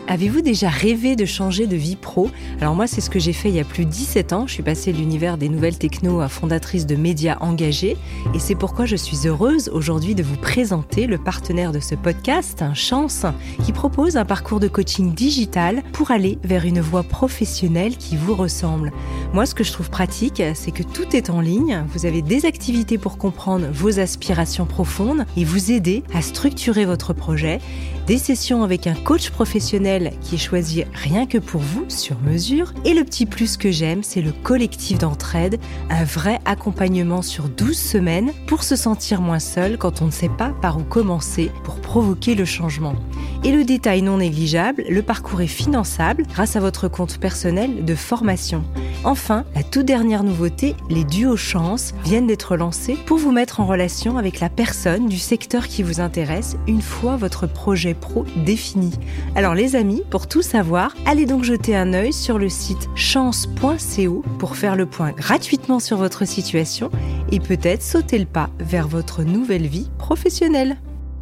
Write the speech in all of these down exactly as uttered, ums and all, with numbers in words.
Avez-vous déjà rêvé de changer de vie pro ? Alors moi, c'est ce que j'ai fait il y a plus de dix-sept ans. Je suis passée de l'univers des nouvelles techno à fondatrice de médias engagés. Et c'est pourquoi je suis heureuse aujourd'hui de vous présenter le partenaire de ce podcast, Chance, qui propose un parcours de coaching digital pour aller vers une voie professionnelle qui vous ressemble. Moi, ce que je trouve pratique, c'est que tout est en ligne. Vous avez des activités pour comprendre vos aspirations profondes et vous aider à structurer votre projet. Des sessions avec un coach professionnel qui est choisi rien que pour vous, sur mesure. Et le petit plus que j'aime, c'est le collectif d'entraide, un vrai accompagnement sur douze semaines pour se sentir moins seul quand on ne sait pas par où commencer pour provoquer le changement. Et le détail non négligeable, le parcours est finançable grâce à votre compte personnel de formation. Enfin, la toute dernière nouveauté, les duos Chance viennent d'être lancés pour vous mettre en relation avec la personne du secteur qui vous intéresse une fois votre projet pro défini. Alors les amis, pour tout savoir, allez donc jeter un œil sur le site chance point co pour faire le point gratuitement sur votre situation et peut-être sauter le pas vers votre nouvelle vie professionnelle.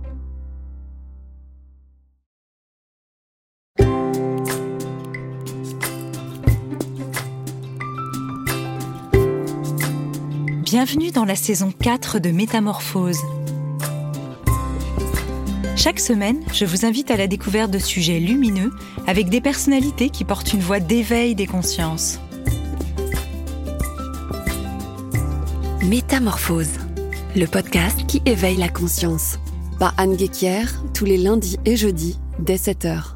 Bienvenue dans la saison quatre de Métamorphose. Chaque semaine, je vous invite à la découverte de sujets lumineux avec des personnalités qui portent une voix d'éveil des consciences. Métamorphose, le podcast qui éveille la conscience. Par Anne Guéquière, tous les lundis et jeudis, dès sept heures.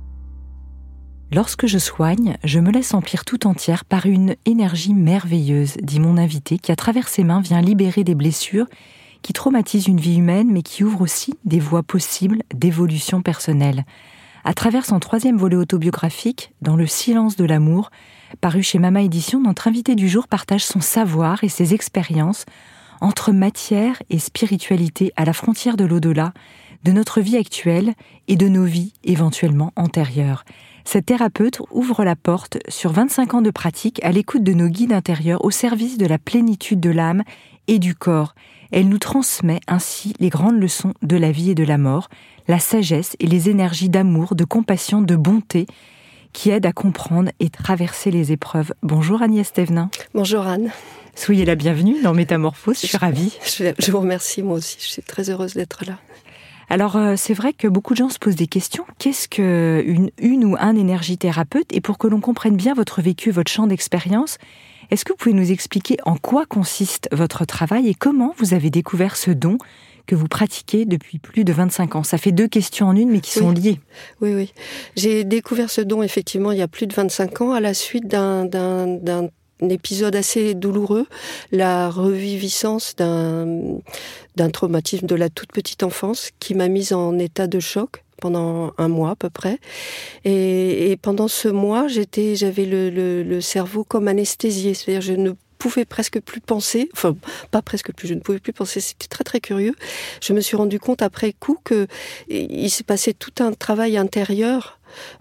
Lorsque je soigne, je me laisse emplir tout entière par une énergie merveilleuse, dit mon invité, qui à travers ses mains vient libérer des blessures qui traumatisent une vie humaine, mais qui ouvrent aussi des voies possibles d'évolution personnelle. À travers son troisième volet autobiographique, Dans le silence de l'amour, paru chez Mama Édition, notre invité du jour partage son savoir et ses expériences entre matière et spiritualité à la frontière de l'au-delà, de notre vie actuelle et de nos vies éventuellement antérieures. Cette thérapeute ouvre la porte sur vingt-cinq ans de pratique à l'écoute de nos guides intérieurs au service de la plénitude de l'âme et du corps. Elle nous transmet ainsi les grandes leçons de la vie et de la mort, la sagesse et les énergies d'amour, de compassion, de bonté qui aident à comprendre et traverser les épreuves. Bonjour Agnès Thévenin. Bonjour Anne. Soyez la bienvenue dans Métamorphose, je suis ravie. Je, je vous remercie, moi aussi, je suis très heureuse d'être là. Alors, euh, c'est vrai que beaucoup de gens se posent des questions. Qu'est-ce qu'une une ou un énergithérapeute ? Et pour que l'on comprenne bien votre vécu, votre champ d'expérience, est-ce que vous pouvez nous expliquer en quoi consiste votre travail et comment vous avez découvert ce don que vous pratiquez depuis plus de vingt-cinq ans ? Ça fait deux questions en une, mais qui oui. sont liées. Oui, oui. J'ai découvert ce don, effectivement, il y a plus de vingt-cinq ans, à la suite d'un, d'un, d'un un épisode assez douloureux, la reviviscence d'un, d'un traumatisme de la toute petite enfance qui m'a mise en état de choc pendant un mois à peu près. Et, et pendant ce mois, j'étais, j'avais le, le, le cerveau comme anesthésié, c'est-à-dire je ne pouvais presque plus penser, enfin pas presque plus, je ne pouvais plus penser, c'était très très curieux. Je me suis rendu compte après coup que il s'est passé tout un travail intérieur.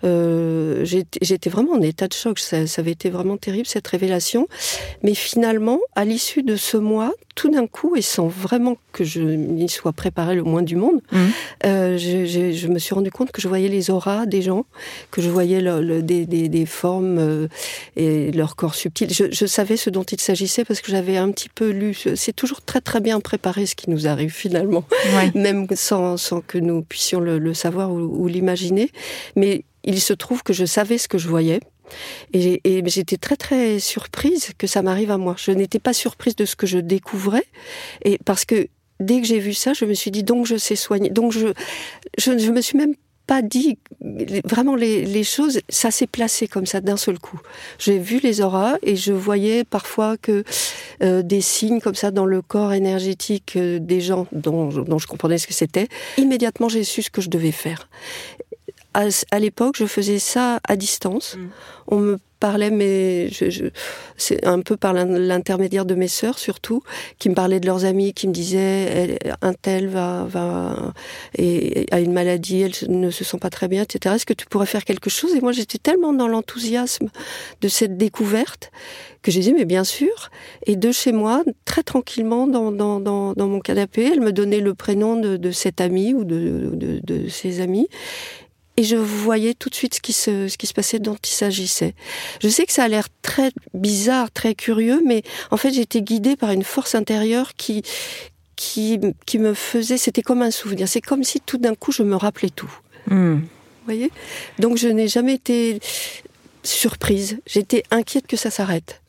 Euh, j'étais, j'étais vraiment en état de choc, ça, ça avait été vraiment terrible cette révélation, mais finalement à l'issue de ce mois, tout d'un coup, et sans vraiment que je m'y sois préparée le moins du monde, mmh. euh, je, je, je me suis rendu compte que je voyais les auras des gens, que je voyais le, le, des, des, des formes euh, et leur corps subtil. Je, je savais ce dont il s'agissait parce que j'avais un petit peu lu. C'est toujours très très bien préparé ce qui nous arrive finalement, ouais. Même sans, sans que nous puissions le, le savoir ou, ou l'imaginer. Mais il se trouve que je savais ce que je voyais. Et, et j'étais très très surprise que ça m'arrive à moi. Je n'étais pas surprise de ce que je découvrais, et parce que dès que j'ai vu ça, je me suis dit donc je sais soigner. Donc je je, je me suis même pas dit vraiment les, les choses, ça s'est placé comme ça d'un seul coup. J'ai vu les auras et je voyais parfois que euh, des signes comme ça dans le corps énergétique euh, des gens dont, dont je comprenais ce que c'était. Immédiatement, j'ai su ce que je devais faire. À, à l'époque, je faisais ça à distance. Mmh. On me parlait, mais je, je, c'est un peu par l'intermédiaire de mes sœurs surtout, qui me parlaient de leurs amis, qui me disaient un tel va, va et, et a une maladie, elle ne se sent pas très bien, et cetera. Est-ce que tu pourrais faire quelque chose ? Et moi, j'étais tellement dans l'enthousiasme de cette découverte que j'ai dit mais bien sûr. Et de chez moi, très tranquillement, dans, dans, dans, dans mon canapé, elle me donnait le prénom de, de cette amie ou de, de, de ses amis. et je voyais tout de suite ce qui se, ce qui se passait, dont il s'agissait. Je sais que ça a l'air très bizarre, très curieux, mais en fait, j'étais guidée par une force intérieure qui, qui, qui me faisait, c'était comme un souvenir. C'est comme si tout d'un coup, je me rappelais tout. Mmh. Vous voyez ? Donc, je n'ai jamais été surprise. J'étais inquiète que ça s'arrête.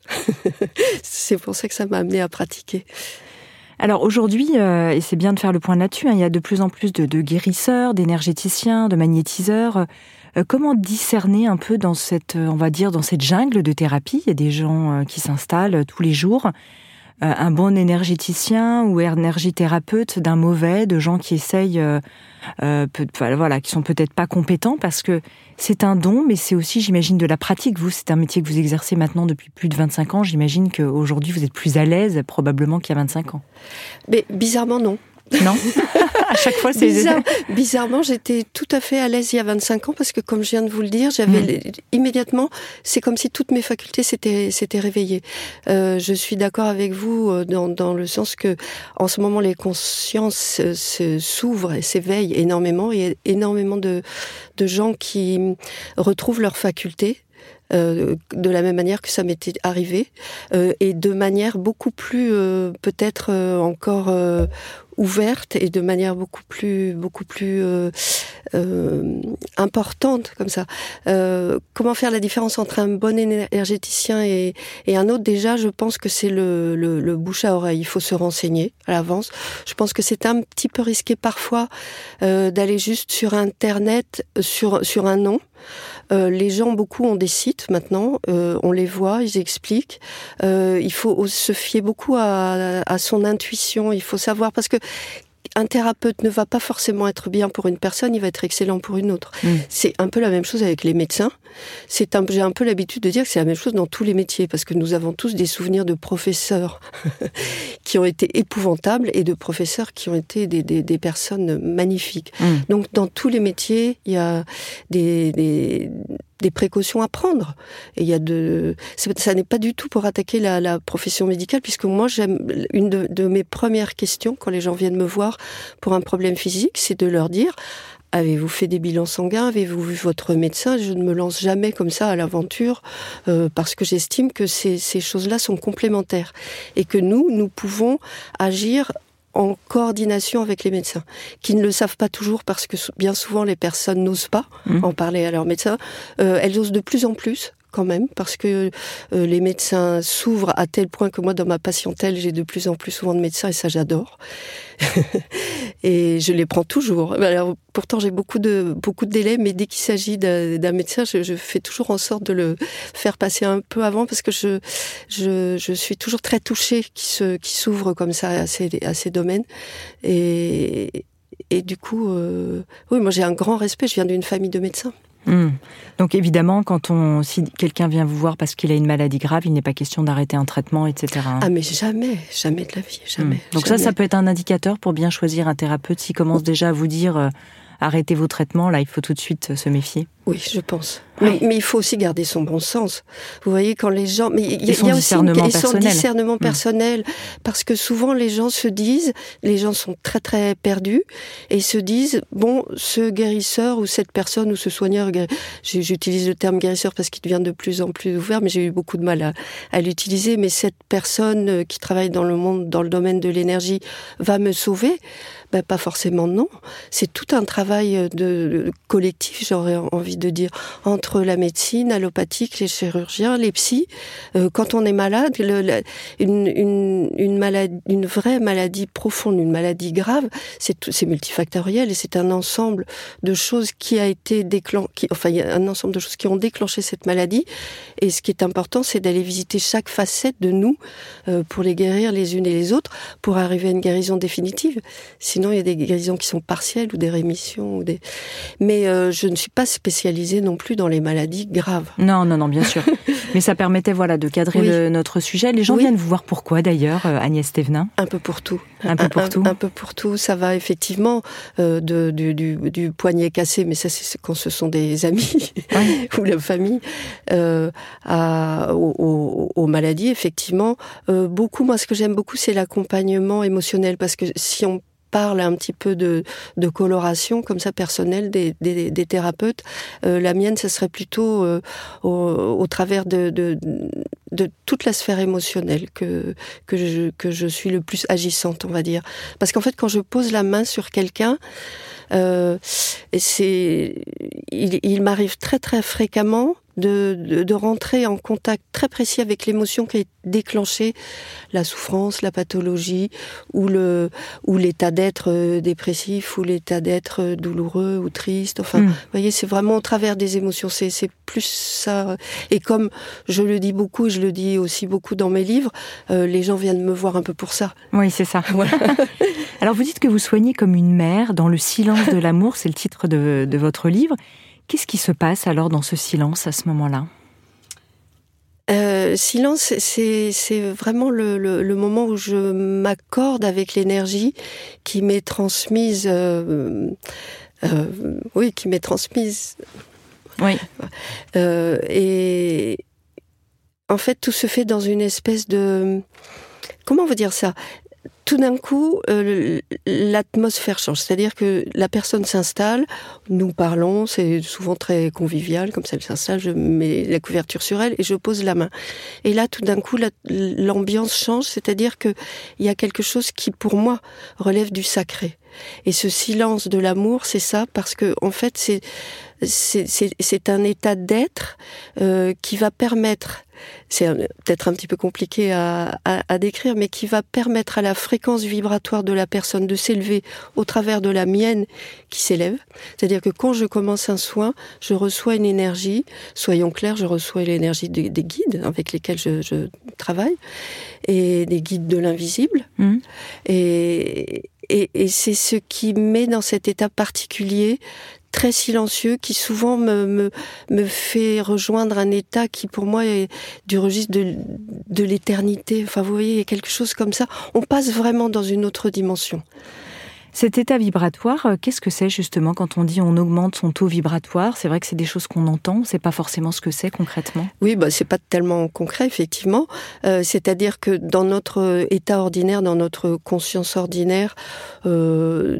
C'est pour ça que ça m'a amenée à pratiquer. Alors aujourd'hui, euh, et c'est bien de faire le point là-dessus, hein, il y a de plus en plus de, de guérisseurs, d'énergéticiens, de magnétiseurs. Euh, comment discerner un peu dans cette, on va dire, dans cette jungle de thérapie ? Il y a des gens euh, qui s'installent euh, tous les jours. Euh, un bon énergéticien ou énergithérapeute d'un mauvais, de gens qui essayent, euh, euh, peut, voilà, qui sont peut-être pas compétents parce que c'est un don, mais c'est aussi, j'imagine, de la pratique. Vous, c'est un métier que vous exercez maintenant depuis plus de vingt-cinq ans. J'imagine qu'aujourd'hui, vous êtes plus à l'aise, probablement, qu'il y a vingt-cinq ans. Mais bizarrement, non. Non. À chaque fois, c'est... Bizarre, bizarrement, j'étais tout à fait à l'aise il y a vingt-cinq ans parce que, comme je viens de vous le dire, j'avais mmh. immédiatement, c'est comme si toutes mes facultés s'étaient, s'étaient réveillées. Euh, je suis d'accord avec vous dans, dans le sens que, en ce moment, les consciences se, s'ouvrent et s'éveillent énormément. Il y a énormément de, de gens qui retrouvent leurs facultés. Euh, de la même manière que ça m'était arrivé, euh, et de manière beaucoup plus, euh, peut-être euh, encore euh, ouverte et de manière beaucoup plus, beaucoup plus euh, euh, importante comme ça. Euh, comment faire la différence entre un bon énergéticien et, et un autre ? Déjà, je pense que c'est le, le, le bouche à oreille. Il faut se renseigner à l'avance. Je pense que c'est un petit peu risqué parfois euh, d'aller juste sur Internet, sur, sur un nom. Euh, les gens, beaucoup, ont des sites maintenant, euh, on les voit, ils expliquent. Euh, il faut se fier beaucoup à, à son intuition, il faut savoir, parce que un thérapeute ne va pas forcément être bien pour une personne, il va être excellent pour une autre. Mmh. C'est un peu la même chose avec les médecins. C'est un, j'ai un peu l'habitude de dire que c'est la même chose dans tous les métiers, parce que nous avons tous des souvenirs de professeurs qui ont été épouvantables et de professeurs qui ont été des, des, des personnes magnifiques. Mmh. Donc dans tous les métiers, il y a des... des des précautions à prendre. Et il y a de, ça n'est pas du tout pour attaquer la, la profession médicale, puisque moi, j'aime, une de, de mes premières questions quand les gens viennent me voir pour un problème physique, c'est de leur dire: avez-vous fait des bilans sanguins ? Avez-vous vu votre médecin ? Je ne me lance jamais comme ça à l'aventure, euh, parce que j'estime que ces, ces choses-là sont complémentaires. Et que nous, nous pouvons agir en coordination avec les médecins, qui ne le savent pas toujours parce que bien souvent les personnes n'osent pas mmh. en parler à leur médecin. Euh, elles osent de plus en plus quand même, parce que euh, les médecins s'ouvrent à tel point que moi, dans ma patientèle, j'ai de plus en plus souvent de médecins, et ça, j'adore. Et je les prends toujours. Alors, pourtant, j'ai beaucoup de, beaucoup de délais, mais dès qu'il s'agit d'un, d'un médecin, je, je fais toujours en sorte de le faire passer un peu avant, parce que je, je, je suis toujours très touchée qu'il se, qu'il s'ouvre comme ça à ces, à ces domaines. Et, et du coup, euh, oui, moi, j'ai un grand respect. Je viens d'une famille de médecins. Mmh. Donc évidemment, quand on, si quelqu'un vient vous voir parce qu'il a une maladie grave, il n'est pas question d'arrêter un traitement, et cetera. Ah mais jamais, jamais de la vie, jamais. Mmh. Donc jamais. ça, ça peut être un indicateur pour bien choisir un thérapeute. S'il commence déjà à vous dire euh, arrêtez vos traitements, là, il faut tout de suite se méfier. Oui, je pense. Mais, mais il faut aussi garder son bon sens. Vous voyez, quand les gens... Mais il y, y a son aussi une, son discernement personnel. Mmh. Parce que souvent, les gens se disent... Les gens sont très, très perdus. Et se disent, bon, ce guérisseur ou cette personne ou ce soigneur... J'utilise le terme guérisseur parce qu'il devient de plus en plus ouvert, mais j'ai eu beaucoup de mal à, à l'utiliser. Mais cette personne qui travaille dans le monde, dans le domaine de l'énergie, va me sauver. Ben, pas forcément, non. C'est tout un travail de, de collectif, j'aurais envie de dire, entre la médecine allopathique, les chirurgiens, les psys. Euh, quand on est malade, le, la, une, une, une, maladie, une vraie maladie profonde, une maladie grave, c'est, c'est multifactoriel et c'est un ensemble de choses qui a été déclenché, enfin, il y a un ensemble de choses qui ont déclenché cette maladie. Et ce qui est important, c'est d'aller visiter chaque facette de nous euh, pour les guérir les unes et les autres, pour arriver à une guérison définitive. Sinon, il y a des guérisons qui sont partielles ou des rémissions. Ou des... Mais euh, je ne suis pas spécialisée non plus dans les maladies graves. Non, non, non, bien sûr. Mais ça permettait voilà, de cadrer oui. le, notre sujet. Les gens oui. viennent vous voir pourquoi d'ailleurs, Agnès Thévenin ? Un peu pour tout. Un peu pour un, tout. Un, un peu pour tout. Ça va effectivement euh, de, du, du, du poignet cassé, mais ça c'est quand ce sont des amis oui. ou la famille, euh, à, aux, aux, aux maladies, effectivement. Euh, beaucoup, moi ce que j'aime beaucoup, c'est l'accompagnement émotionnel, parce que si on parle un petit peu de, de coloration comme ça personnelle des, des, des thérapeutes. Euh, la mienne, ce serait plutôt euh, au, au travers de, de, de toute la sphère émotionnelle que, que, je, que je suis le plus agissante, on va dire. Parce qu'en fait, quand je pose la main sur quelqu'un, euh, c'est, il, il m'arrive très très fréquemment De, de, de rentrer en contact très précis avec l'émotion qui a déclenché la souffrance, la pathologie, ou, le, ou l'état d'être dépressif, ou l'état d'être douloureux ou triste. Enfin, mmh. vous voyez, c'est vraiment au travers des émotions. C'est, c'est plus ça. Et comme je le dis beaucoup, et je le dis aussi beaucoup dans mes livres, euh, les gens viennent me voir un peu pour ça. Oui, c'est ça. Voilà. Alors, vous dites que vous soignez comme une mère dans le silence de l'amour. C'est le titre de, de votre livre. Qu'est-ce qui se passe alors dans ce silence à ce moment-là ? Euh, silence, c'est, c'est vraiment le, le, le moment où je m'accorde avec l'énergie qui m'est transmise. Euh, euh, oui, qui m'est transmise. Oui. Euh, et en fait, tout se fait dans une espèce de. Comment on veut dire ça ? Tout d'un coup, euh, l'atmosphère change. C'est-à-dire que la personne s'installe, nous parlons, c'est souvent très convivial, comme ça elle s'installe, je mets la couverture sur elle et je pose la main. Et là, tout d'un coup, la, l'ambiance change, c'est-à-dire qu'il y a quelque chose qui, pour moi, relève du sacré. Et ce silence de l'amour, c'est ça, parce que en fait, c'est, c'est, c'est, c'est un état d'être euh, qui va permettre, c'est peut-être un petit peu compliqué à, à, à décrire, mais qui va permettre à la fréquence vibratoire de la personne de s'élever au travers de la mienne qui s'élève. C'est-à-dire que quand je commence un soin, je reçois une énergie, soyons clairs, je reçois l'énergie des, des guides avec lesquels je, je travaille, et des guides de l'invisible. Mmh. Et... Et, et c'est ce qui met dans cet état particulier, très silencieux, qui souvent me, me, me fait rejoindre un état qui, pour moi, est du registre de, de l'éternité. Enfin, vous voyez, il y a quelque chose comme ça. On passe vraiment dans une autre dimension. Cet état vibratoire, qu'est-ce que c'est justement quand on dit on augmente son taux vibratoire ? C'est vrai que c'est des choses qu'on entend, on ne sait pas forcément ce que c'est concrètement. Oui, bah, c'est pas tellement concret, effectivement. Euh, c'est-à-dire que dans notre état ordinaire, dans notre conscience ordinaire, euh,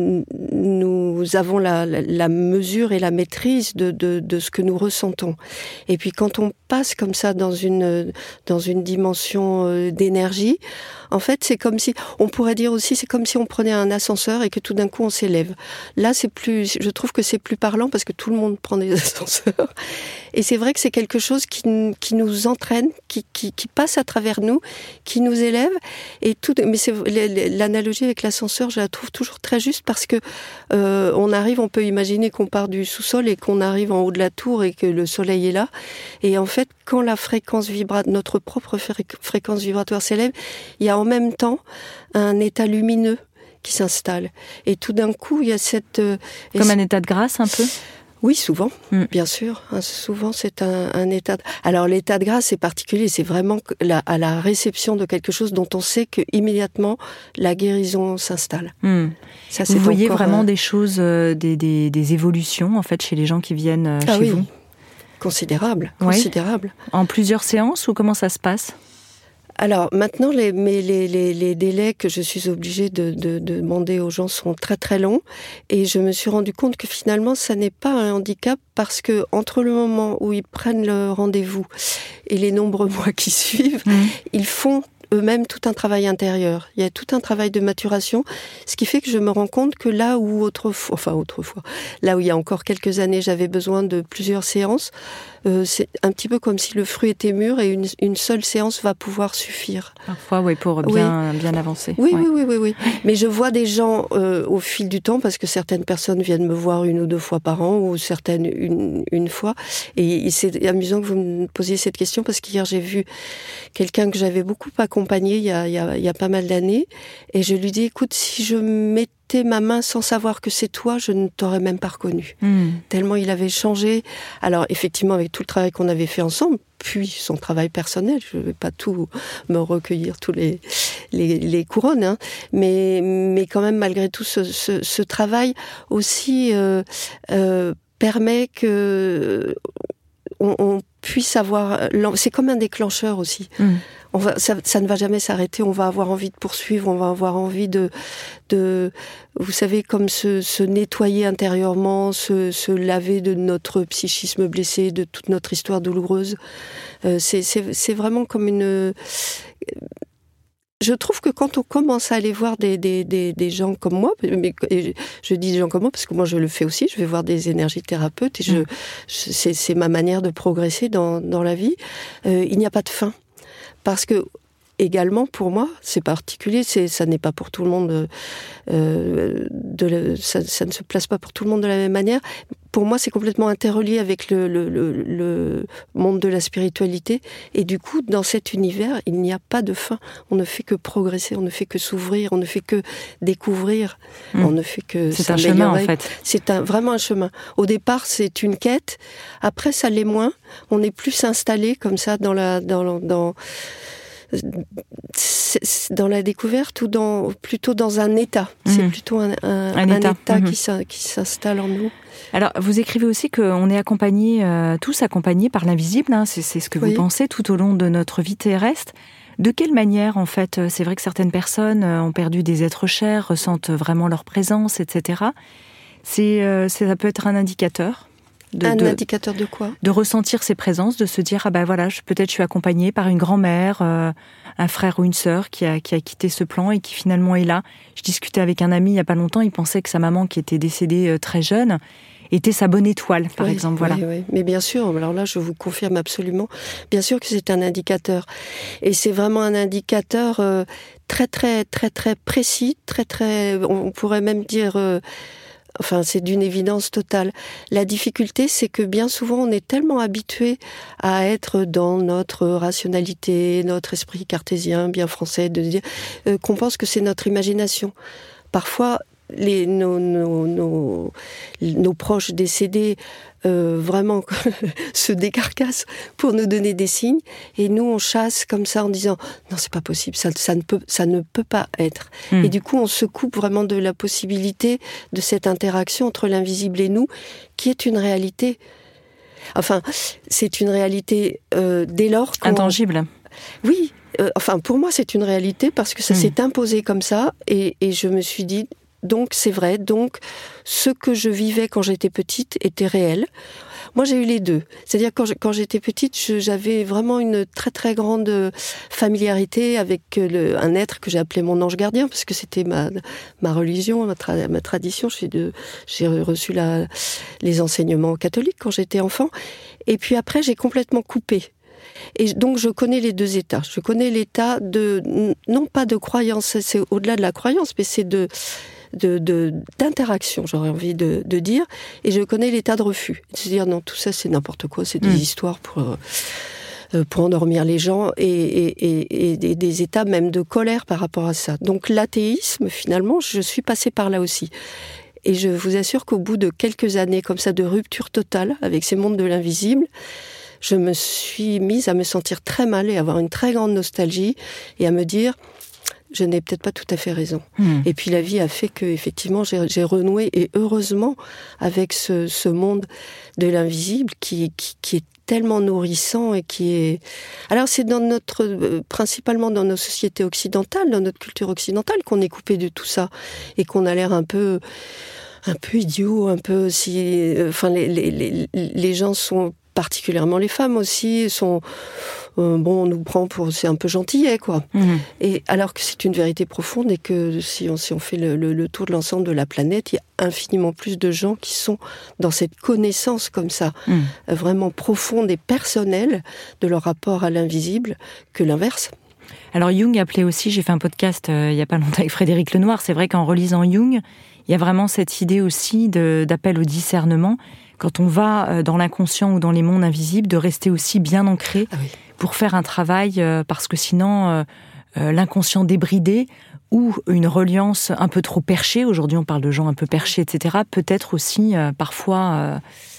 nous avons la, la, la mesure et la maîtrise de, de, de ce que nous ressentons. Et puis quand on passe comme ça dans une, dans une dimension d'énergie, en fait, c'est comme si, on pourrait dire aussi, c'est comme si on prenait un ascenseur et que tout d'un coup on s'élève. Là, c'est plus, je trouve que c'est plus parlant parce que tout le monde prend des ascenseurs. Et c'est vrai que c'est quelque chose qui, qui nous entraîne, qui, qui, qui passe à travers nous, qui nous élève. Et tout, mais c'est, l'analogie avec l'ascenseur, je la trouve toujours très juste parce que euh, on arrive, on peut imaginer qu'on part du sous-sol et qu'on arrive en haut de la tour et que le soleil est là. Et en fait, quand la fréquence vibra, notre propre fréquence vibratoire s'élève, il y a en même temps un état lumineux qui s'installe. Et tout d'un coup, il y a cette... Euh, Comme un état de grâce, un peu ? Oui, souvent, mm. bien sûr. Souvent, c'est un, un état... De... Alors, l'état de grâce, c'est particulier. C'est vraiment la, à la réception de quelque chose dont on sait qu'immédiatement, la guérison s'installe. Mm. Ça, c'est vous voyez vraiment un... des choses, euh, des, des, des évolutions, en fait, chez les gens qui viennent euh, ah, chez oui. vous ? Considérable, oui. considérable. En plusieurs séances, ou comment ça se passe ? Alors maintenant, les, mais les, les, les délais que je suis obligée de, de, de demander aux gens sont très très longs, et je me suis rendu compte que finalement, ça n'est pas un handicap parce que entre le moment où ils prennent le rendez-vous et les nombreux mois qui suivent, mmh. ils font eux-mêmes tout un travail intérieur. Il y a tout un travail de maturation, ce qui fait que je me rends compte que là où autrefois, enfin autrefois, là où il y a encore quelques années, j'avais besoin de plusieurs séances, euh, c'est un petit peu comme si le fruit était mûr et une, une seule séance va pouvoir suffire. Parfois, oui, pour bien, oui. bien avancer. Oui, ouais. oui, oui, oui, oui. Mais je vois des gens euh, au fil du temps, parce que certaines personnes viennent me voir une ou deux fois par an, ou certaines une, une fois. Et, et c'est amusant que vous me posiez cette question, parce qu'hier j'ai vu quelqu'un que j'avais beaucoup accompagné il y a, il y a, il y a pas mal d'années, et je lui dis, écoute, si je mettais ma main sans savoir que c'est toi, je ne t'aurais même pas reconnu. Mmh. Tellement il avait changé. Alors effectivement, avec tout le travail qu'on avait fait ensemble, puis son travail personnel, je ne vais pas tout me recueillir tous les, les, les couronnes, hein, mais, mais quand même, malgré tout, ce, ce, ce travail aussi euh, euh, permet que on, on puisse avoir... C'est comme un déclencheur aussi. Mmh. On va, ça, ça ne va jamais s'arrêter, on va avoir envie de poursuivre, on va avoir envie de... de vous savez, comme se, se nettoyer intérieurement, se, se laver de notre psychisme blessé, de toute notre histoire douloureuse. Euh, c'est, c'est, c'est vraiment comme une... Je trouve que quand on commence à aller voir des, des, des, des gens comme moi, mais je dis des gens comme moi parce que moi je le fais aussi, je vais voir des énergithérapeutes et je, je, c'est, c'est ma manière de progresser dans, dans la vie, euh, il n'y a pas de fin. Parce que, également, pour moi, c'est particulier, c'est, ça n'est pas pour tout le monde, euh, de, ça, ça ne se place pas pour tout le monde de la même manière. Pour moi, c'est complètement interrelié avec le, le, le, le monde de la spiritualité. Et du coup, dans cet univers, il n'y a pas de fin. On ne fait que progresser, on ne fait que s'ouvrir, on ne fait que découvrir, mmh. on ne fait que c'est s'améliorer. un chemin, en fait. C'est un, vraiment un chemin. Au départ, c'est une quête. Après, ça l'est moins. On est plus installé comme ça dans la... dans, dans dans la découverte ou dans, plutôt dans un état. Mmh. C'est plutôt un, un, un, un état, état mmh. qui, qui s'installe en nous. Alors, vous écrivez aussi qu'on est accompagnés, euh, tous accompagnés par l'invisible, hein, c'est, c'est ce que oui. vous pensez tout au long de notre vie terrestre. De quelle manière, en fait, c'est vrai que certaines personnes ont perdu des êtres chers, ressentent vraiment leur présence, et cetera. C'est, euh, ça peut être un indicateur. De, un de, indicateur de quoi ? De ressentir ces présences, de se dire ah ben voilà, je, peut-être je suis accompagnée par une grand-mère, euh, un frère ou une sœur qui a, qui a quitté ce plan et qui finalement est là. Je discutais avec un ami il y a pas longtemps, il pensait que sa maman qui était décédée euh, très jeune était sa bonne étoile, par oui, exemple. Voilà. Oui, oui. Mais bien sûr, alors là je vous confirme absolument, bien sûr que c'est un indicateur. Et c'est vraiment un indicateur euh, très très très très précis, très très, on pourrait même dire... Euh, Enfin, c'est d'une évidence totale. La difficulté, c'est que bien souvent, on est tellement habitué à être dans notre rationalité, notre esprit cartésien, bien français, de dire euh, qu'on pense que c'est notre imagination. Parfois, les, nos, nos, nos, nos proches décédés euh, vraiment se décarcassent pour nous donner des signes, et nous on chasse comme ça en disant non, c'est pas possible, ça, ça ne peut, ça ne peut pas être. Mmh. Et du coup on se coupe vraiment de la possibilité de cette interaction entre l'invisible et nous, qui est une réalité. Enfin, c'est une réalité euh, dès lors qu'on... Intangible. Oui, euh, enfin pour moi c'est une réalité parce que ça mmh. s'est imposé comme ça, et, et je me suis dit donc c'est vrai, donc ce que je vivais quand j'étais petite était réel. Moi j'ai eu les deux, c'est-à-dire quand, je, quand j'étais petite, je, j'avais vraiment une très très grande familiarité avec le, un être que j'ai appelé mon ange gardien, parce que c'était ma, ma religion, ma, tra, ma tradition. J'ai, de, j'ai reçu la, les enseignements catholiques quand j'étais enfant, et puis après j'ai complètement coupé. Et donc je connais les deux états. Je connais l'état de, non pas de croyance, c'est au-delà de la croyance, mais c'est de... De, de, d'interaction, j'aurais envie de, de dire, et je connais l'état de refus. C'est-à-dire, non, tout ça, c'est n'importe quoi, c'est des mmh. histoires pour, euh, pour endormir les gens, et, et, et, et des états même de colère par rapport à ça. Donc l'athéisme, finalement, je suis passée par là aussi. Et je vous assure qu'au bout de quelques années, comme ça, de rupture totale avec ces mondes de l'invisible, je me suis mise à me sentir très mal et à avoir une très grande nostalgie, et à me dire... je n'ai peut-être pas tout à fait raison. Mmh. Et puis la vie a fait que, effectivement, j'ai, j'ai renoué, et heureusement, avec ce, ce monde de l'invisible qui, qui, qui est tellement nourrissant et qui est... Alors c'est dans notre, euh, principalement dans nos sociétés occidentales, dans notre culture occidentale, qu'on est coupé de tout ça et qu'on a l'air un peu, un peu idiot, un peu si, euh, enfin les, les, les, les gens sont, particulièrement les femmes aussi, sont euh, bon, on nous prend pour c'est un peu gentillet quoi. Mmh. Et alors que c'est une vérité profonde, et que si on si on fait le, le, le tour de l'ensemble de la planète, il y a infiniment plus de gens qui sont dans cette connaissance comme ça, mmh. euh, vraiment profonde et personnelle de leur rapport à l'invisible, que l'inverse. Alors Jung appelait aussi, j'ai fait un podcast euh, il y a pas longtemps avec Frédéric Lenoir, c'est vrai qu'en relisant Jung, il y a vraiment cette idée aussi de, d'appel au discernement. Quand on va dans l'inconscient ou dans les mondes invisibles, de rester aussi bien ancré ah oui. pour faire un travail, parce que sinon, euh, l'inconscient débridé ou une reliance un peu trop perchée, aujourd'hui on parle de gens un peu perchés, et cetera, peut être aussi euh, parfois, euh,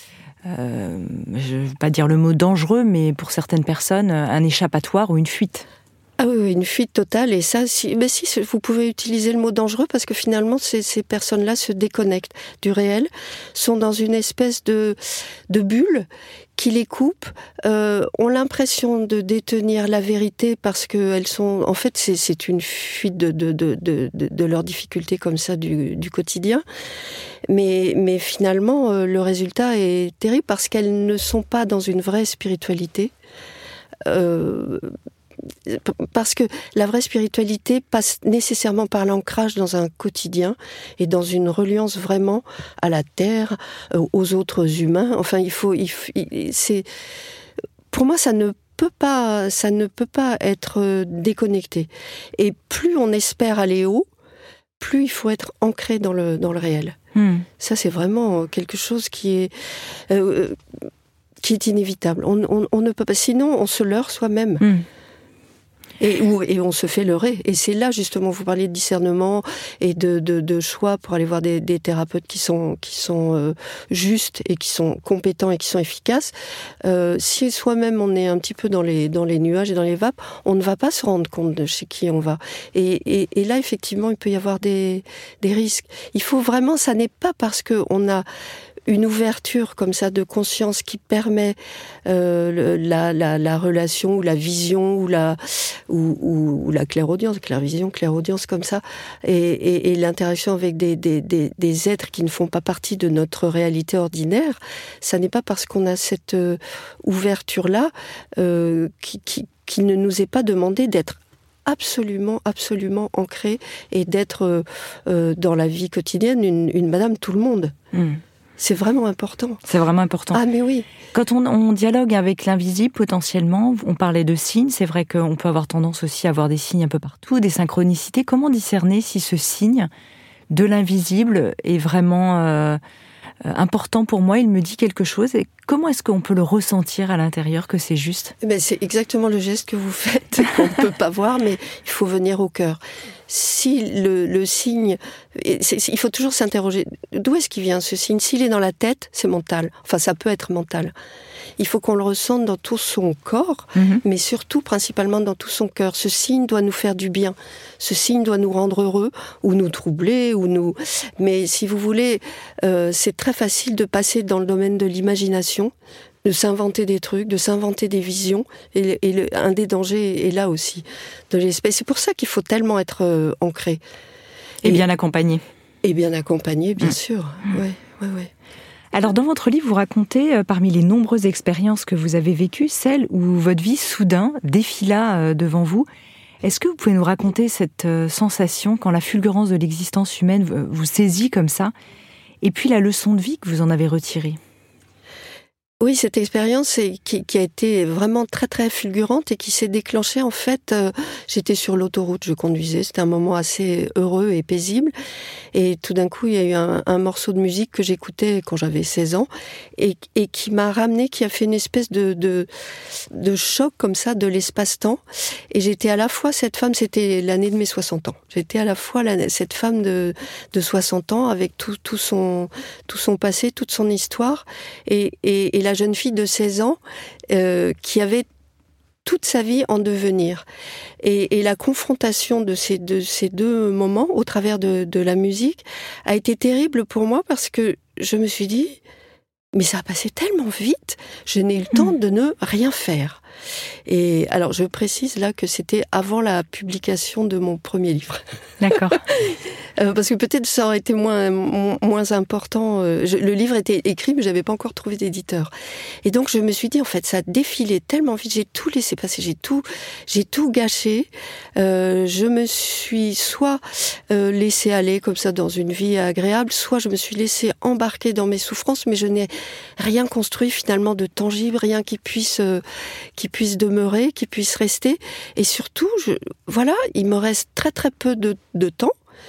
euh, je ne veux pas dire le mot dangereux, mais pour certaines personnes, un échappatoire ou une fuite. Ah oui, oui, une fuite totale. Et ça, si, mais si, vous pouvez utiliser le mot dangereux parce que finalement, ces, ces personnes-là se déconnectent du réel, sont dans une espèce de, de bulle qui les coupe, euh, ont l'impression de détenir la vérité parce que elles sont, en fait, c'est, c'est une fuite de, de, de, de, de leurs difficultés comme ça du, du quotidien. Mais, mais finalement, euh, le résultat est terrible parce qu'elles ne sont pas dans une vraie spiritualité. Euh, Parce que la vraie spiritualité passe nécessairement par l'ancrage dans un quotidien et dans une reliance vraiment à la terre, aux autres humains. Enfin, il faut, il, c'est, pour moi, ça ne peut pas, ça ne peut pas être déconnecté. Et plus on espère aller haut, plus il faut être ancré dans le dans le réel. Mmh. Ça, c'est vraiment quelque chose qui est euh, qui est inévitable. On, on, on ne peut pas, sinon on se leurre soi-même. Mmh. Et, où, et on se fait leurrer. Et c'est là, justement, vous parlez de discernement et de, de, de choix pour aller voir des, des thérapeutes qui sont, qui sont euh, justes et qui sont compétents et qui sont efficaces. Euh, si soi-même on est un petit peu dans les, dans les nuages et dans les vapes, on ne va pas se rendre compte de chez qui on va. Et, et, et là, effectivement, il peut y avoir des, des risques. Il faut vraiment, ça n'est pas parce qu'on a une ouverture comme ça de conscience qui permet euh, la, la, la relation ou la vision ou la, ou, ou, ou la clairaudience, clairvision, clairaudience comme ça, et, et, et l'interaction avec des, des, des, des êtres qui ne font pas partie de notre réalité ordinaire, ça n'est pas parce qu'on a cette euh, ouverture-là euh, qui, qui, qui ne nous est pas demandé d'être absolument, absolument ancré et d'être euh, euh, dans la vie quotidienne une, une madame tout le monde. Mmh. C'est vraiment important. C'est vraiment important. Ah, mais oui. Quand on, on dialogue avec l'invisible, potentiellement, on parlait de signes. C'est vrai qu'on peut avoir tendance aussi à avoir des signes un peu partout, des synchronicités. Comment discerner si ce signe de l'invisible est vraiment euh, important pour moi, il me dit quelque chose, et comment est-ce qu'on peut le ressentir à l'intérieur que c'est juste ? Eh bien, c'est exactement le geste que vous faites, qu'on ne peut pas voir, mais il faut venir au cœur. Si le, le signe, c'est, c'est, il faut toujours s'interroger, d'où est-ce qu'il vient ce signe ? S'il est dans la tête, c'est mental. Enfin, ça peut être mental. Il faut qu'on le ressente dans tout son corps, mmh. mais surtout, principalement, dans tout son cœur. Ce signe doit nous faire du bien. Ce signe doit nous rendre heureux, ou nous troubler, ou nous... Mais si vous voulez, euh, c'est très facile de passer dans le domaine de l'imagination, de s'inventer des trucs, de s'inventer des visions, et, et le, un des dangers est là aussi, de l'espèce. C'est pour ça qu'il faut tellement être euh, ancré. Et, et bien accompagné. Et bien accompagné, bien mmh. sûr. Mmh. Ouais, ouais, ouais. Alors, dans votre livre, vous racontez, euh, parmi les nombreuses expériences que vous avez vécues, celle où votre vie, soudain, défila euh, devant vous. Est-ce que vous pouvez nous raconter cette euh, sensation quand la fulgurance de l'existence humaine vous, vous saisit comme ça, et puis la leçon de vie que vous en avez retirée ? Oui, cette expérience qui, qui a été vraiment très très fulgurante et qui s'est déclenchée en fait, euh, j'étais sur l'autoroute, je conduisais, c'était un moment assez heureux et paisible, et tout d'un coup il y a eu un, un morceau de musique que j'écoutais quand j'avais seize ans et, et qui m'a ramené, qui a fait une espèce de, de, de choc comme ça de l'espace-temps, et j'étais à la fois cette femme, c'était l'année de mes soixante ans, j'étais à la fois la, cette femme de, de soixante ans avec tout, tout, son, tout son passé, toute son histoire, et, et, et la jeune fille de seize ans euh, qui avait toute sa vie en devenir. Et, et la confrontation de ces, de ces deux moments au travers de, de la musique a été terrible pour moi parce que je me suis dit, mais ça a passé tellement vite, je n'ai eu le temps de ne rien faire. Et alors, je précise là que c'était avant la publication de mon premier livre. D'accord. euh, parce que peut-être ça aurait été moins, moins important. Euh, je, le livre était écrit, mais j'avais pas encore trouvé d'éditeur. Et donc, je me suis dit, en fait, ça a défilé tellement vite, j'ai tout laissé passer, j'ai tout, j'ai tout gâché. Euh, je me suis soit euh, laissé aller comme ça dans une vie agréable, soit je me suis laissé embarquer dans mes souffrances, mais je n'ai rien construit finalement de tangible, rien qui puisse... Euh, qui puisse demeurer, qui puisse rester. Et surtout, je, voilà, il me reste très très peu de, de temps.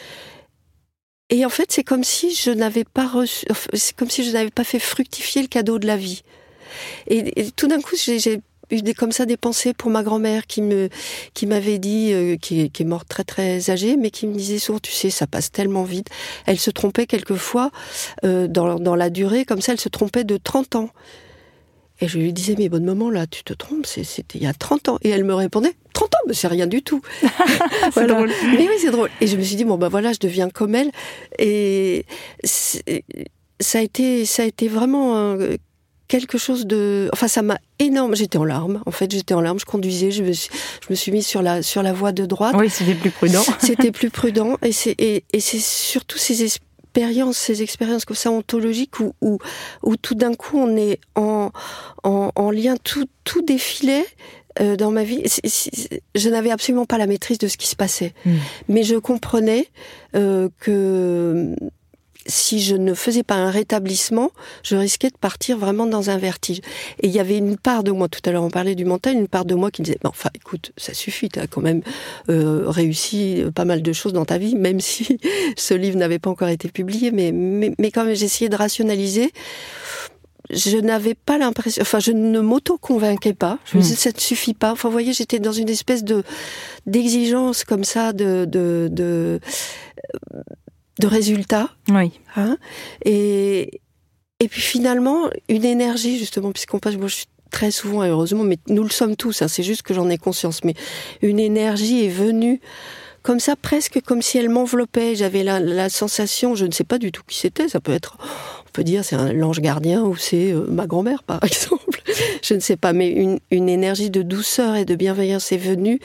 Et en fait, c'est comme si je n'avais pas reçu, c'est comme si je n'avais pas fait fructifier le cadeau de la vie. Et, et tout d'un coup, j'ai, j'ai eu des, comme ça des pensées pour ma grand-mère qui me, qui m'avait dit, euh, qui, qui est morte très très âgée, mais qui me disait souvent, tu sais, ça passe tellement vite. Elle se trompait quelquefois euh, dans, dans la durée, comme ça, elle se trompait de trente ans. Et je lui disais, mais bonne maman, là, tu te trompes, c'est, c'était il y a trente ans. Et elle me répondait, trente ans, mais c'est rien du tout. c'est voilà. drôle. Mais oui, c'est drôle. Et je me suis dit, bon, ben voilà, je deviens comme elle. Et ça a été, ça a été vraiment euh, quelque chose de... Enfin, ça m'a énorme. J'étais en larmes, en fait, j'étais en larmes, je conduisais, je me suis, je me suis mise sur la, sur la voie de droite. Oui, c'était plus prudent. C'était plus prudent. Et c'est, et, et c'est surtout ces espèces expériences, ces expériences comme ça ontologiques où, où, où tout d'un coup on est en, en, en lien, tout, tout défilait euh, dans ma vie. C'est, c'est, je n'avais absolument pas la maîtrise de ce qui se passait, mmh. mais je comprenais euh, que si je ne faisais pas un rétablissement, je risquais de partir vraiment dans un vertige. Et il y avait une part de moi, tout à l'heure on parlait du mental, une part de moi qui disait, ben, enfin écoute, ça suffit, tu as quand même euh, réussi pas mal de choses dans ta vie, même si ce livre n'avait pas encore été publié, mais, mais, mais quand même j'essayais de rationaliser. Je n'avais pas l'impression, enfin je ne m'auto-convainquais pas, je me disais, ça ne suffit pas. Enfin vous voyez, j'étais dans une espèce de d'exigence comme ça, de... de, de de résultats. Oui. Hein, et, et puis finalement, une énergie, justement, puisqu'on passe, moi je suis très souvent, et heureusement, mais nous le sommes tous, hein, c'est juste que j'en ai conscience, mais une énergie est venue comme ça, presque comme si elle m'enveloppait. J'avais la, la sensation, je ne sais pas du tout qui c'était, ça peut être, on peut dire, c'est un, l'ange gardien ou c'est euh, ma grand-mère, par exemple. Je ne sais pas, mais une, une énergie de douceur et de bienveillance est venue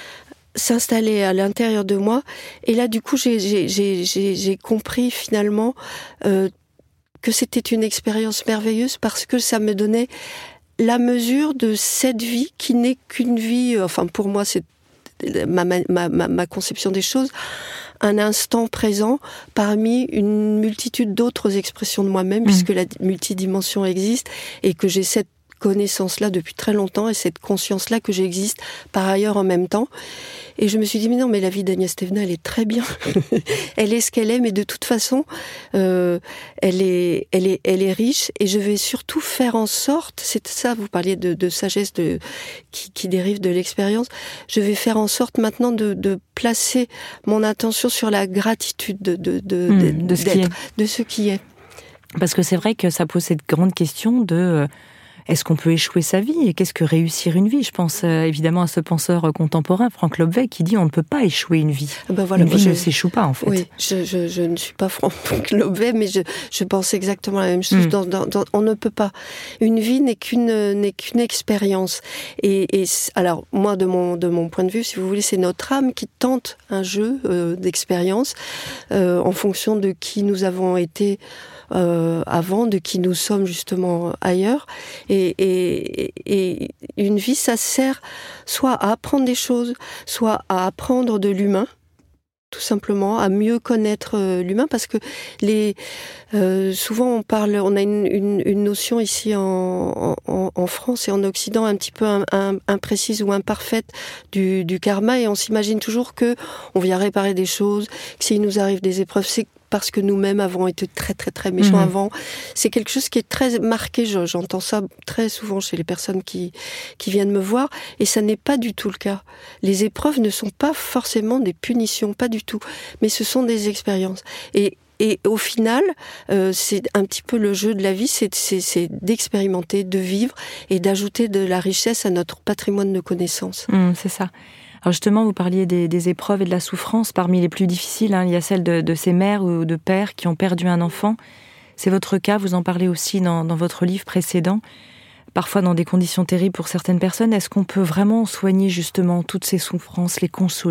s'installer à l'intérieur de moi. Et là, du coup, j'ai, j'ai, j'ai, j'ai, j'ai compris finalement euh, que c'était une expérience merveilleuse parce que ça me donnait la mesure de cette vie qui n'est qu'une vie, euh, enfin pour moi, c'est ma, ma, ma, ma conception des choses, un instant présent parmi une multitude d'autres expressions de moi-même, mmh. puisque la multidimension existe et que j'ai cette connaissance-là depuis très longtemps et cette conscience-là que j'existe par ailleurs en même temps. Et je me suis dit, mais non, mais la vie d'Agnès Thévenin, elle est très bien. Elle est ce qu'elle est, mais de toute façon, euh, elle est, elle est, elle est riche et je vais surtout faire en sorte, c'est ça, vous parliez de, de sagesse de, qui, qui dérive de l'expérience, je vais faire en sorte maintenant de, de placer mon attention sur la gratitude de, de, de, mmh, de, de, ce qui est. de ce qui est. Parce que c'est vrai que ça pose cette grande question de... Euh, est-ce qu'on peut échouer sa vie ? Et qu'est-ce que réussir une vie ? Je pense euh, évidemment à ce penseur contemporain, Franck Lobvet, qui dit on ne peut pas échouer une vie. Ben voilà, une vie je, ne s'échoue pas, en fait. Oui, je, je, je ne suis pas Franck Lobvet, mais je, je pense exactement la même chose. Mm. Dans, dans, dans, on ne peut pas. Une vie n'est qu'une, n'est qu'une expérience. Et, et alors, moi, de mon, de mon point de vue, si vous voulez, c'est notre âme qui tente un jeu euh, d'expérience euh, en fonction de qui nous avons été Euh, avant, de qui nous sommes justement ailleurs. Et, et, et une vie, ça sert soit à apprendre des choses, soit à apprendre de l'humain, tout simplement, à mieux connaître euh, l'humain, parce que les, euh, souvent on parle, on a une, une, une notion ici en, en, en France et en Occident un petit peu un, un, imprécise ou imparfaite du, du karma, et on s'imagine toujours que on vient réparer des choses, que s'il nous arrive des épreuves, c'est parce que nous-mêmes avons été très très très méchants mmh. avant. C'est quelque chose qui est très marqué, j'entends ça très souvent chez les personnes qui, qui viennent me voir, et ça n'est pas du tout le cas. Les épreuves ne sont pas forcément des punitions, pas du tout, mais ce sont des expériences. Et Et au final, euh, c'est un petit peu le jeu de la vie, c'est, c'est, c'est d'expérimenter, de vivre et d'ajouter de la richesse à notre patrimoine de connaissances. Mmh, c'est ça. Alors justement, vous parliez des, des épreuves et de la souffrance. Parmi les plus difficiles, hein, il y a celle de, de ces mères ou de pères qui ont perdu un enfant. C'est votre cas, vous en parlez aussi dans, dans votre livre précédent. Parfois dans des conditions terribles pour certaines personnes. Est-ce qu'on peut vraiment soigner justement toutes ces souffrances, les consoler ?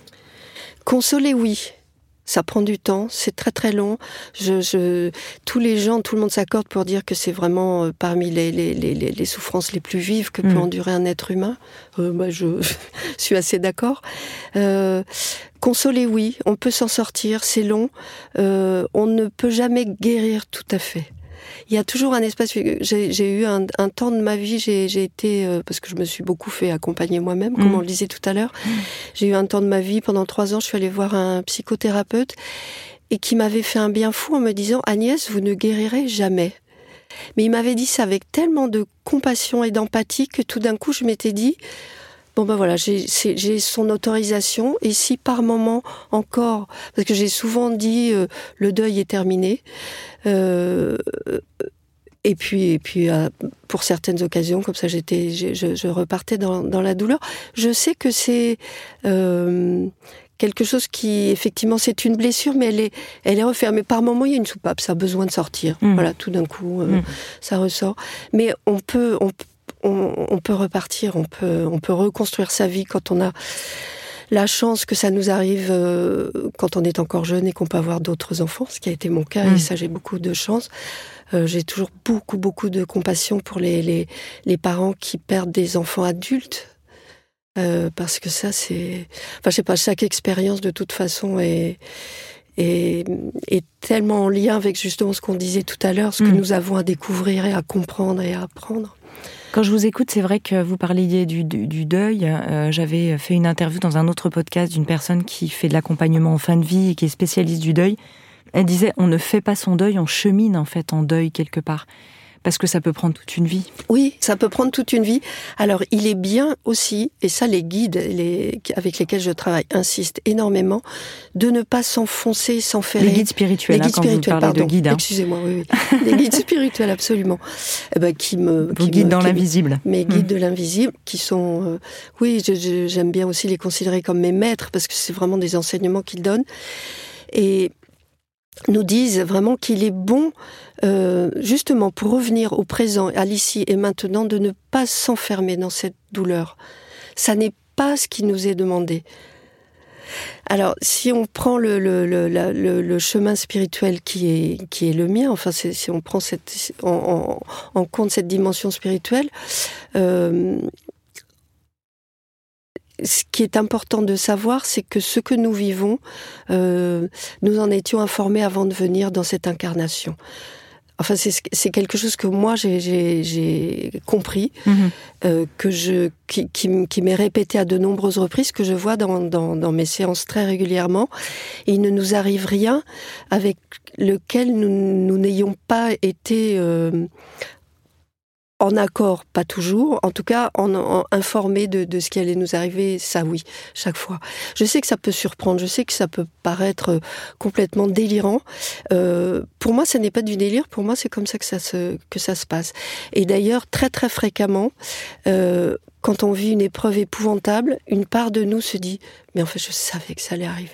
Consoler, oui. Ça prend du temps, c'est très très long. Je, je, tous les gens, tout le monde s'accorde pour dire que c'est vraiment euh, parmi les, les, les, les souffrances les plus vives que mmh. peut endurer un être humain. Euh, bah, je suis assez d'accord. Euh, consoler, oui, on peut s'en sortir, c'est long. Euh, on ne peut jamais guérir tout à fait. Il y a toujours un espace. J'ai, j'ai eu un, un temps de ma vie, j'ai, j'ai été euh, parce que je me suis beaucoup fait accompagner moi-même, mmh. comme on le disait tout à l'heure. Mmh. J'ai eu un temps de ma vie pendant trois ans. Je suis allée voir un psychothérapeute et qui m'avait fait un bien fou en me disant Agnès, vous ne guérirez jamais. Mais il m'avait dit ça avec tellement de compassion et d'empathie que tout d'un coup je m'étais dit bon ben voilà, j'ai, c'est, j'ai son autorisation, et si par moment encore, parce que j'ai souvent dit euh, le deuil est terminé, euh, et puis, et puis euh, pour certaines occasions, comme ça j'étais, je, je repartais dans, dans la douleur. Je sais que c'est euh, quelque chose qui, effectivement, c'est une blessure, mais elle est, elle est refermée. Par moments, il y a une soupape, ça a besoin de sortir. Mmh. Voilà, tout d'un coup, euh, mmh. ça ressort. Mais on peut, on, on, on peut repartir, on peut, on peut reconstruire sa vie quand on a la chance que ça nous arrive euh, quand on est encore jeune et qu'on peut avoir d'autres enfants, ce qui a été mon cas, mmh. et ça, j'ai beaucoup de chance. Euh, j'ai toujours beaucoup, beaucoup de compassion pour les, les, les parents qui perdent des enfants adultes. Euh, parce que ça, c'est... Enfin, je sais pas, chaque expérience, de toute façon, est, est, est tellement en lien avec justement ce qu'on disait tout à l'heure, ce mmh. que nous avons à découvrir et à comprendre et à apprendre. Quand je vous écoute, c'est vrai que vous parliez du, du, du deuil. Euh, j'avais fait une interview dans un autre podcast d'une personne qui fait de l'accompagnement en fin de vie et qui est spécialiste du deuil. Elle disait, on ne fait pas son deuil, on chemine en fait en deuil quelque part. Parce que ça peut prendre toute une vie. Oui, ça peut prendre toute une vie. Alors, il est bien aussi, et ça les guides les, avec lesquels je travaille insistent énormément, de ne pas s'enfoncer, s'enferrer. Les guides spirituels, les guides hein, quand spirituels, vous parlez pardon, de guides. Hein. Excusez-moi, oui, oui. Les guides spirituels, absolument. Eh ben, qui me, Vos qui guides me, dans qui l'invisible. Mes guides mmh. de l'invisible, qui sont... Euh, oui, je, je, j'aime bien aussi les considérer comme mes maîtres, parce que c'est vraiment des enseignements qu'ils donnent. Et... nous disent vraiment qu'il est bon, euh, justement, pour revenir au présent, à l'ici et maintenant, de ne pas s'enfermer dans cette douleur. Ça n'est pas ce qui nous est demandé. Alors, si on prend le, le, le, le, le chemin spirituel qui est, qui est le mien, enfin, c'est, si on prend cette, en, en, en compte cette dimension spirituelle, euh, ce qui est important de savoir, c'est que ce que nous vivons, euh, nous en étions informés avant de venir dans cette incarnation. Enfin, c'est, c'est quelque chose que moi, j'ai, j'ai, j'ai compris, mmh. euh, que je, qui, qui, qui m'est répété à de nombreuses reprises, que je vois dans, dans, dans mes séances très régulièrement. Et il ne nous arrive rien avec lequel nous, nous n'ayons pas été... Euh, en accord, pas toujours, en tout cas en, en informé de, de ce qui allait nous arriver, ça oui, chaque fois. Je sais que ça peut surprendre, je sais que ça peut paraître complètement délirant. Euh, pour moi, ça n'est pas du délire, pour moi c'est comme ça que ça se, que ça se passe. Et d'ailleurs, très très fréquemment, euh, quand on vit une épreuve épouvantable, une part de nous se dit « mais en fait je savais que ça allait arriver ».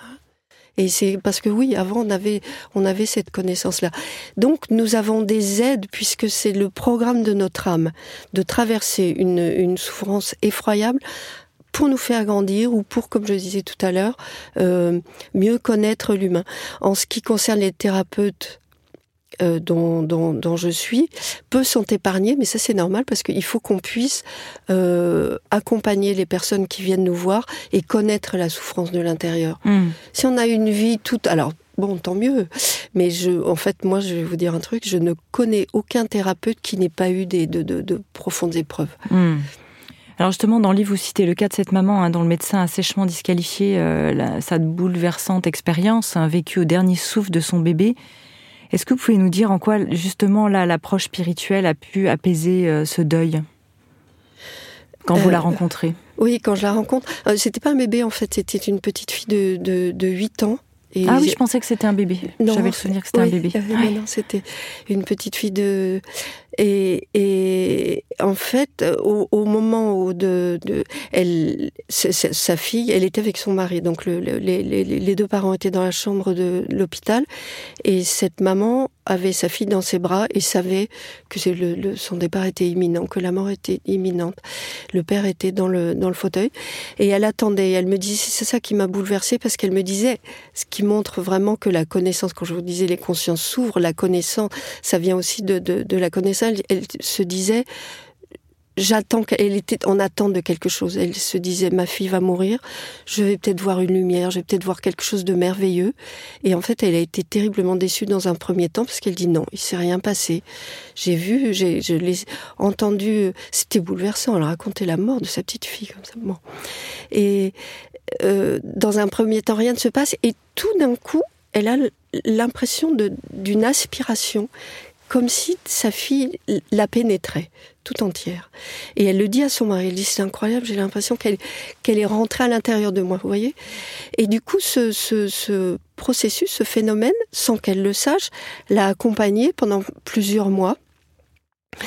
Et c'est parce que oui, avant on avait, on avait cette connaissance-là. Donc nous avons des aides, puisque c'est le programme de notre âme, de traverser une, une souffrance effroyable pour nous faire grandir, ou pour, comme je disais tout à l'heure, euh, mieux connaître l'humain. En ce qui concerne les thérapeutes, Euh, dont, dont, dont je suis, peu sont épargnés, mais ça c'est normal parce qu'il faut qu'on puisse euh, accompagner les personnes qui viennent nous voir et connaître la souffrance de l'intérieur. Mmh. Si on a une vie toute... Alors, bon, tant mieux, mais je, en fait, moi je vais vous dire un truc, je ne connais aucun thérapeute qui n'ait pas eu des, de, de, de profondes épreuves. Mmh. Alors justement, dans le livre, vous citez le cas de cette maman hein, dont le médecin a sèchement disqualifié euh, la, sa bouleversante expérience, hein, vécue au dernier souffle de son bébé. Est-ce que vous pouvez nous dire en quoi, justement, là, l'approche spirituelle a pu apaiser euh, ce deuil quand euh, vous la rencontrez ? Oui, quand je la rencontre. Euh, c'était pas un bébé, en fait, c'était une petite fille de, de, de huit ans. Et ah oui, je pensais que c'était un bébé. Non, j'avais le souvenir que c'était oui, un bébé. Euh, ouais. Non, non, c'était une petite fille de... Et, et en fait, au, au moment où de, de elle, sa fille, elle était avec son mari. Donc le, le, les, les, les deux parents étaient dans la chambre de l'hôpital. Et cette maman avait sa fille dans ses bras et savait que c'est le, le, son départ était imminent, que la mort était imminente. Le père était dans le, dans le fauteuil. Et elle attendait. Elle me disait, c'est ça qui m'a bouleversée, parce qu'elle me disait, ce qui montre vraiment que la connaissance, quand je vous disais les consciences s'ouvrent, la connaissance, ça vient aussi de, de, de la connaissance. Elle, elle se disait, j'attends qu'elle était en attente de quelque chose. Elle se disait, ma fille va mourir, je vais peut-être voir une lumière, je vais peut-être voir quelque chose de merveilleux. Et en fait, elle a été terriblement déçue dans un premier temps, parce qu'elle dit non, il s'est rien passé. J'ai vu, j'ai, je l'ai entendu, c'était bouleversant. Elle racontait la mort de sa petite fille comme ça. Bon. Et euh, dans un premier temps, rien ne se passe. Et tout d'un coup, elle a l'impression de, d'une aspiration, comme si sa fille la pénétrait tout entière. Et elle le dit à son mari, elle dit, c'est incroyable, j'ai l'impression qu'elle, qu'elle est rentrée à l'intérieur de moi, vous voyez ? Et du coup, ce, ce, ce processus, ce phénomène, sans qu'elle le sache, l'a accompagnée pendant plusieurs mois.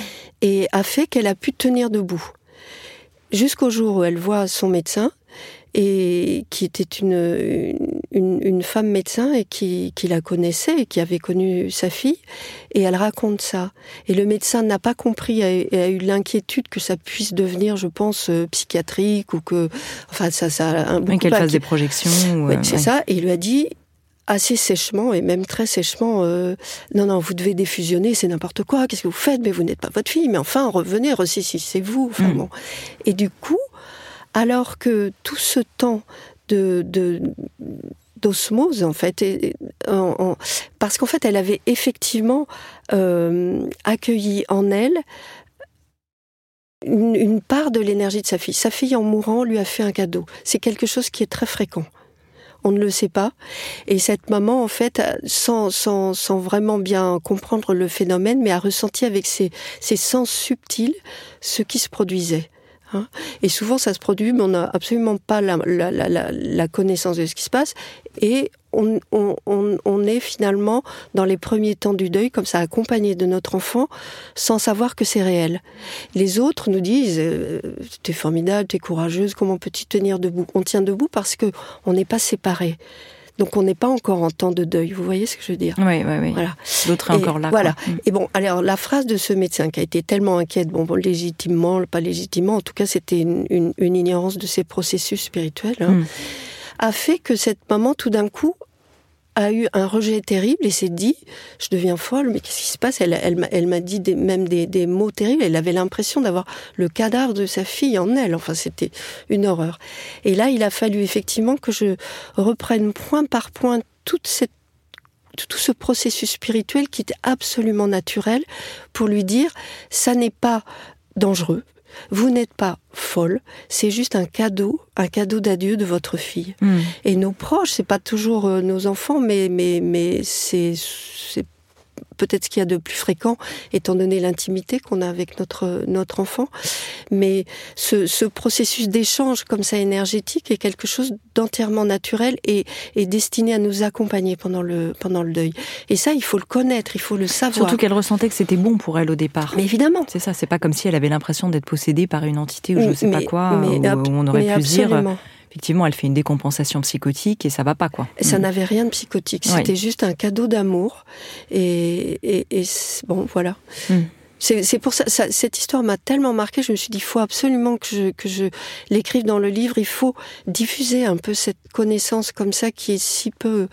et a fait qu'elle a pu tenir debout. Jusqu'au jour où elle voit son médecin, et qui était une, une, une femme médecin et qui, qui la connaissait et qui avait connu sa fille, et elle raconte ça. Et le médecin n'a pas compris et a, a eu l'inquiétude que ça puisse devenir, je pense, euh, psychiatrique ou que, enfin, ça, ça a un beaucoup. Qu'elle fasse des projections. Ou, ouais, c'est ouais. ça. Et il lui a dit assez sèchement et même très sèchement, euh, non, non, vous devez défusionner, c'est n'importe quoi. Qu'est-ce que vous faites ? Mais vous n'êtes pas votre fille. Mais enfin, revenez, ressaisissez-vous. Enfin mmh. bon. Et du coup. Alors que tout ce temps de, de, d'osmose, en fait, et, en, en, parce qu'en fait, elle avait effectivement euh, accueilli en elle une, une part de l'énergie de sa fille. Sa fille, en mourant, lui a fait un cadeau. C'est quelque chose qui est très fréquent. On ne le sait pas. Et cette maman, en fait, sans, sans, sans vraiment bien comprendre le phénomène, mais a ressenti avec ses, ses sens subtils ce qui se produisait. Et souvent, ça se produit, mais on n'a absolument pas la, la, la, la connaissance de ce qui se passe. Et on, on, on, on est finalement dans les premiers temps du deuil, comme ça, accompagné de notre enfant, sans savoir que c'est réel. Les autres nous disent euh, « T'es formidable, t'es courageuse, comment peux-tu tenir debout ?» On tient debout parce qu'on n'est pas séparés. Donc on n'est pas encore en temps de deuil, vous voyez ce que je veux dire ? Oui, oui, oui. Voilà. L'autre est et encore là. Voilà. Quoi. Et bon, alors la phrase de ce médecin qui a été tellement inquiète, bon, bon légitimement, pas légitimement, en tout cas c'était une, une, une ignorance de ses processus spirituels, hein, mm. a fait que cette maman, tout d'un coup, a eu un rejet terrible et s'est dit, je deviens folle, mais qu'est-ce qui se passe ? Elle, elle, elle m'a dit des, même des, des mots terribles. Elle avait l'impression d'avoir le cadavre de sa fille en elle. Enfin, c'était une horreur. Et là, il a fallu effectivement que je reprenne point par point toute cette, tout ce processus spirituel qui était absolument naturel pour lui dire, ça n'est pas dangereux. Vous n'êtes pas folle, c'est juste un cadeau, un cadeau d'adieu de votre fille. Mmh. Et nos proches, c'est pas toujours euh, nos enfants, mais mais mais c'est c'est peut-être ce qu'il y a de plus fréquent, étant donné l'intimité qu'on a avec notre notre enfant. Mais ce, ce processus d'échange comme ça énergétique est quelque chose d'entièrement naturel et, et destiné à nous accompagner pendant le pendant le deuil. Et ça, il faut le connaître, il faut le savoir. Surtout qu'elle ressentait que c'était bon pour elle au départ. Mais évidemment. C'est ça, c'est pas comme si elle avait l'impression d'être possédée par une entité ou je sais mais, pas quoi, mais, où, ab- où on aurait pu absolument. dire... Effectivement, elle fait une décompensation psychotique et ça va pas, quoi. Ça mmh. n'avait rien de psychotique, c'était oui. juste un cadeau d'amour. Et, et, et bon, voilà. Mmh. C'est, c'est pour ça, ça, cette histoire m'a tellement marquée, je me suis dit, il faut absolument que je, que je l'écrive dans le livre, il faut diffuser un peu cette connaissance comme ça qui est si peu,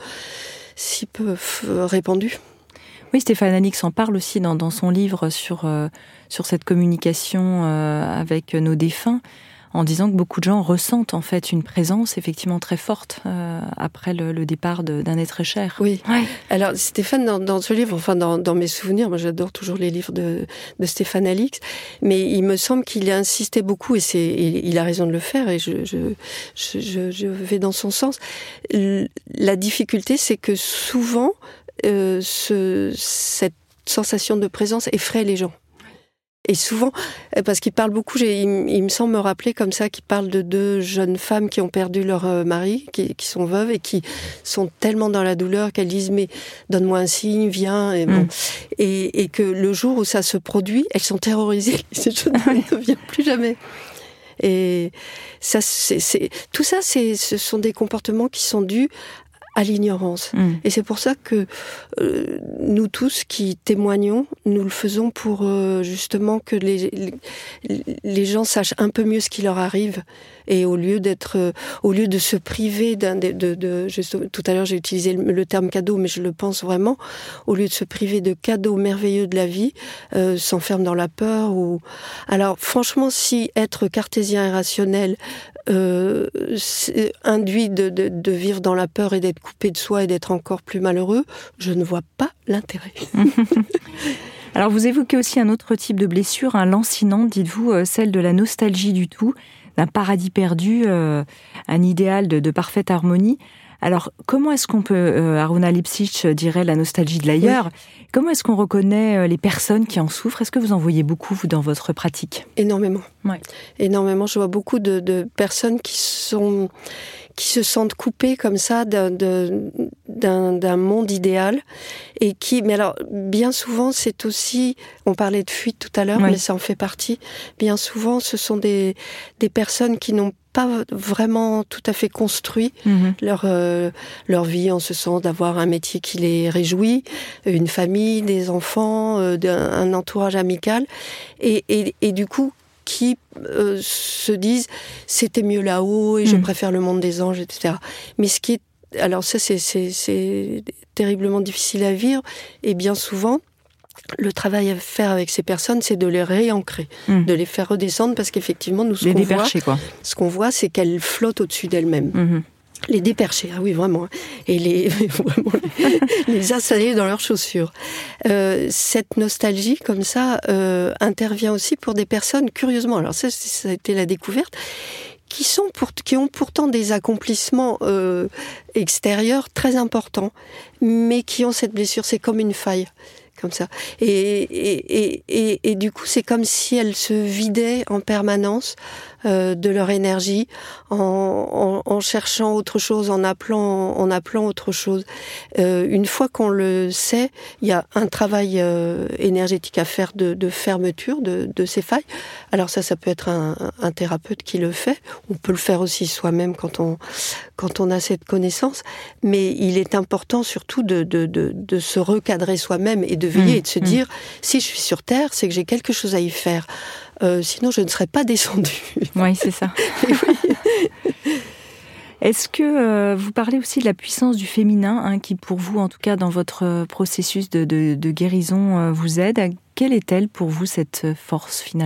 si peu répandue. Oui, Stéphane Alix en parle aussi dans, dans son livre sur, euh, sur cette communication euh, avec nos défunts, en disant que beaucoup de gens ressentent en fait une présence effectivement très forte euh, après le, le départ de, d'un être cher. Oui. Ouais. Alors Stéphane, dans, dans ce livre, enfin dans, dans mes souvenirs, moi j'adore toujours les livres de, de Stéphane Alix, mais il me semble qu'il a insisté beaucoup, et c'est, il, il a raison de le faire, et je, je, je, je vais dans son sens. La difficulté, c'est que souvent, euh, ce, cette sensation de présence effraie les gens. Et souvent, parce qu'il parle beaucoup, j'ai, il, il me semble me rappeler comme ça, qu'il parle de deux jeunes femmes qui ont perdu leur mari, qui, qui sont veuves et qui sont tellement dans la douleur qu'elles disent « mais donne-moi un signe, viens ». Et, bon. mmh. et, et que le jour où ça se produit, elles sont terrorisées. Ces jeunes ne viennent plus jamais. Et ça, c'est, c'est, tout ça, c'est, ce sont des comportements qui sont dus à l'ignorance. Mmh. Et c'est pour ça que euh, nous tous qui témoignons, nous le faisons pour euh, justement que les, les, les gens sachent un peu mieux ce qui leur arrive. Et au lieu d'être, euh, au lieu de se priver d'un, de, de, de juste, tout à l'heure j'ai utilisé le, le terme cadeau, mais je le pense vraiment, au lieu de se priver de cadeaux merveilleux de la vie, euh, s'enferme dans la peur. Ou alors franchement, si être cartésien et rationnel Euh, induit de, de, de vivre dans la peur et d'être coupé de soi et d'être encore plus malheureux, je ne vois pas l'intérêt. Alors vous évoquez aussi un autre type de blessure, un lancinante, dites-vous, euh, celle de la nostalgie du tout, d'un paradis perdu, euh, un idéal de, de parfaite harmonie. Alors, comment est-ce qu'on peut, euh, Aruna Lipsitch dirait la nostalgie de l'ailleurs, oui. Comment est-ce qu'on reconnaît les personnes qui en souffrent ? Est-ce que vous en voyez beaucoup, vous, dans votre pratique ? Énormément. Ouais. Énormément. Je vois beaucoup de, de personnes qui sont, qui se sentent coupés comme ça d'un, d'un, d'un monde idéal et qui, mais alors bien souvent c'est aussi, on parlait de fuite tout à l'heure, oui. mais ça en fait partie. Bien souvent, ce sont des des personnes qui n'ont pas vraiment tout à fait construit mmh. leur euh, leur vie en ce sens d'avoir un métier qui les réjouit, une famille, des enfants, euh, un, un entourage amical, et et, et du coup qui euh, se disent c'était mieux là-haut et mmh. je préfère le monde des anges, et cetera. Mais ce qui est, alors ça c'est c'est c'est terriblement difficile à vivre, et bien souvent le travail à faire avec ces personnes, c'est de les réancrer, mmh. de les faire redescendre, parce qu'effectivement, nous, ce les qu'on voit, quoi. ce qu'on voit, c'est qu'elles flottent au-dessus d'elles-mêmes. Mmh. Les dépercher, ah oui, vraiment, et les, vraiment, les, les installer dans leurs chaussures. Euh, cette nostalgie, comme ça, euh, intervient aussi pour des personnes, curieusement, alors ça, ça a été la découverte, qui sont pour, qui ont pourtant des accomplissements euh, extérieurs très importants, mais qui ont cette blessure, c'est comme une faille. Comme ça. Et, et, et, et, et du coup, c'est comme si elles se vidaient en permanence euh, de leur énergie, en, en, en cherchant autre chose, en appelant, en appelant autre chose. Euh, une fois qu'on le sait, il y a un travail euh, énergétique à faire de, de fermeture de, de ces failles. Alors ça, ça peut être un, un thérapeute qui le fait. On peut le faire aussi soi-même quand on, quand on a cette connaissance. Mais il est important surtout de, de, de, de se recadrer soi-même et de veiller mmh, et de se mmh. dire, si je suis sur Terre, c'est que j'ai quelque chose à y faire. Euh, sinon, je ne serais pas descendue. Oui, c'est ça. Oui. Est-ce que euh, vous parlez aussi de la puissance du féminin, hein, qui pour vous, en tout cas dans votre processus de, de, de guérison, euh, vous aide. Quelle est-elle pour vous, cette force, finalement ?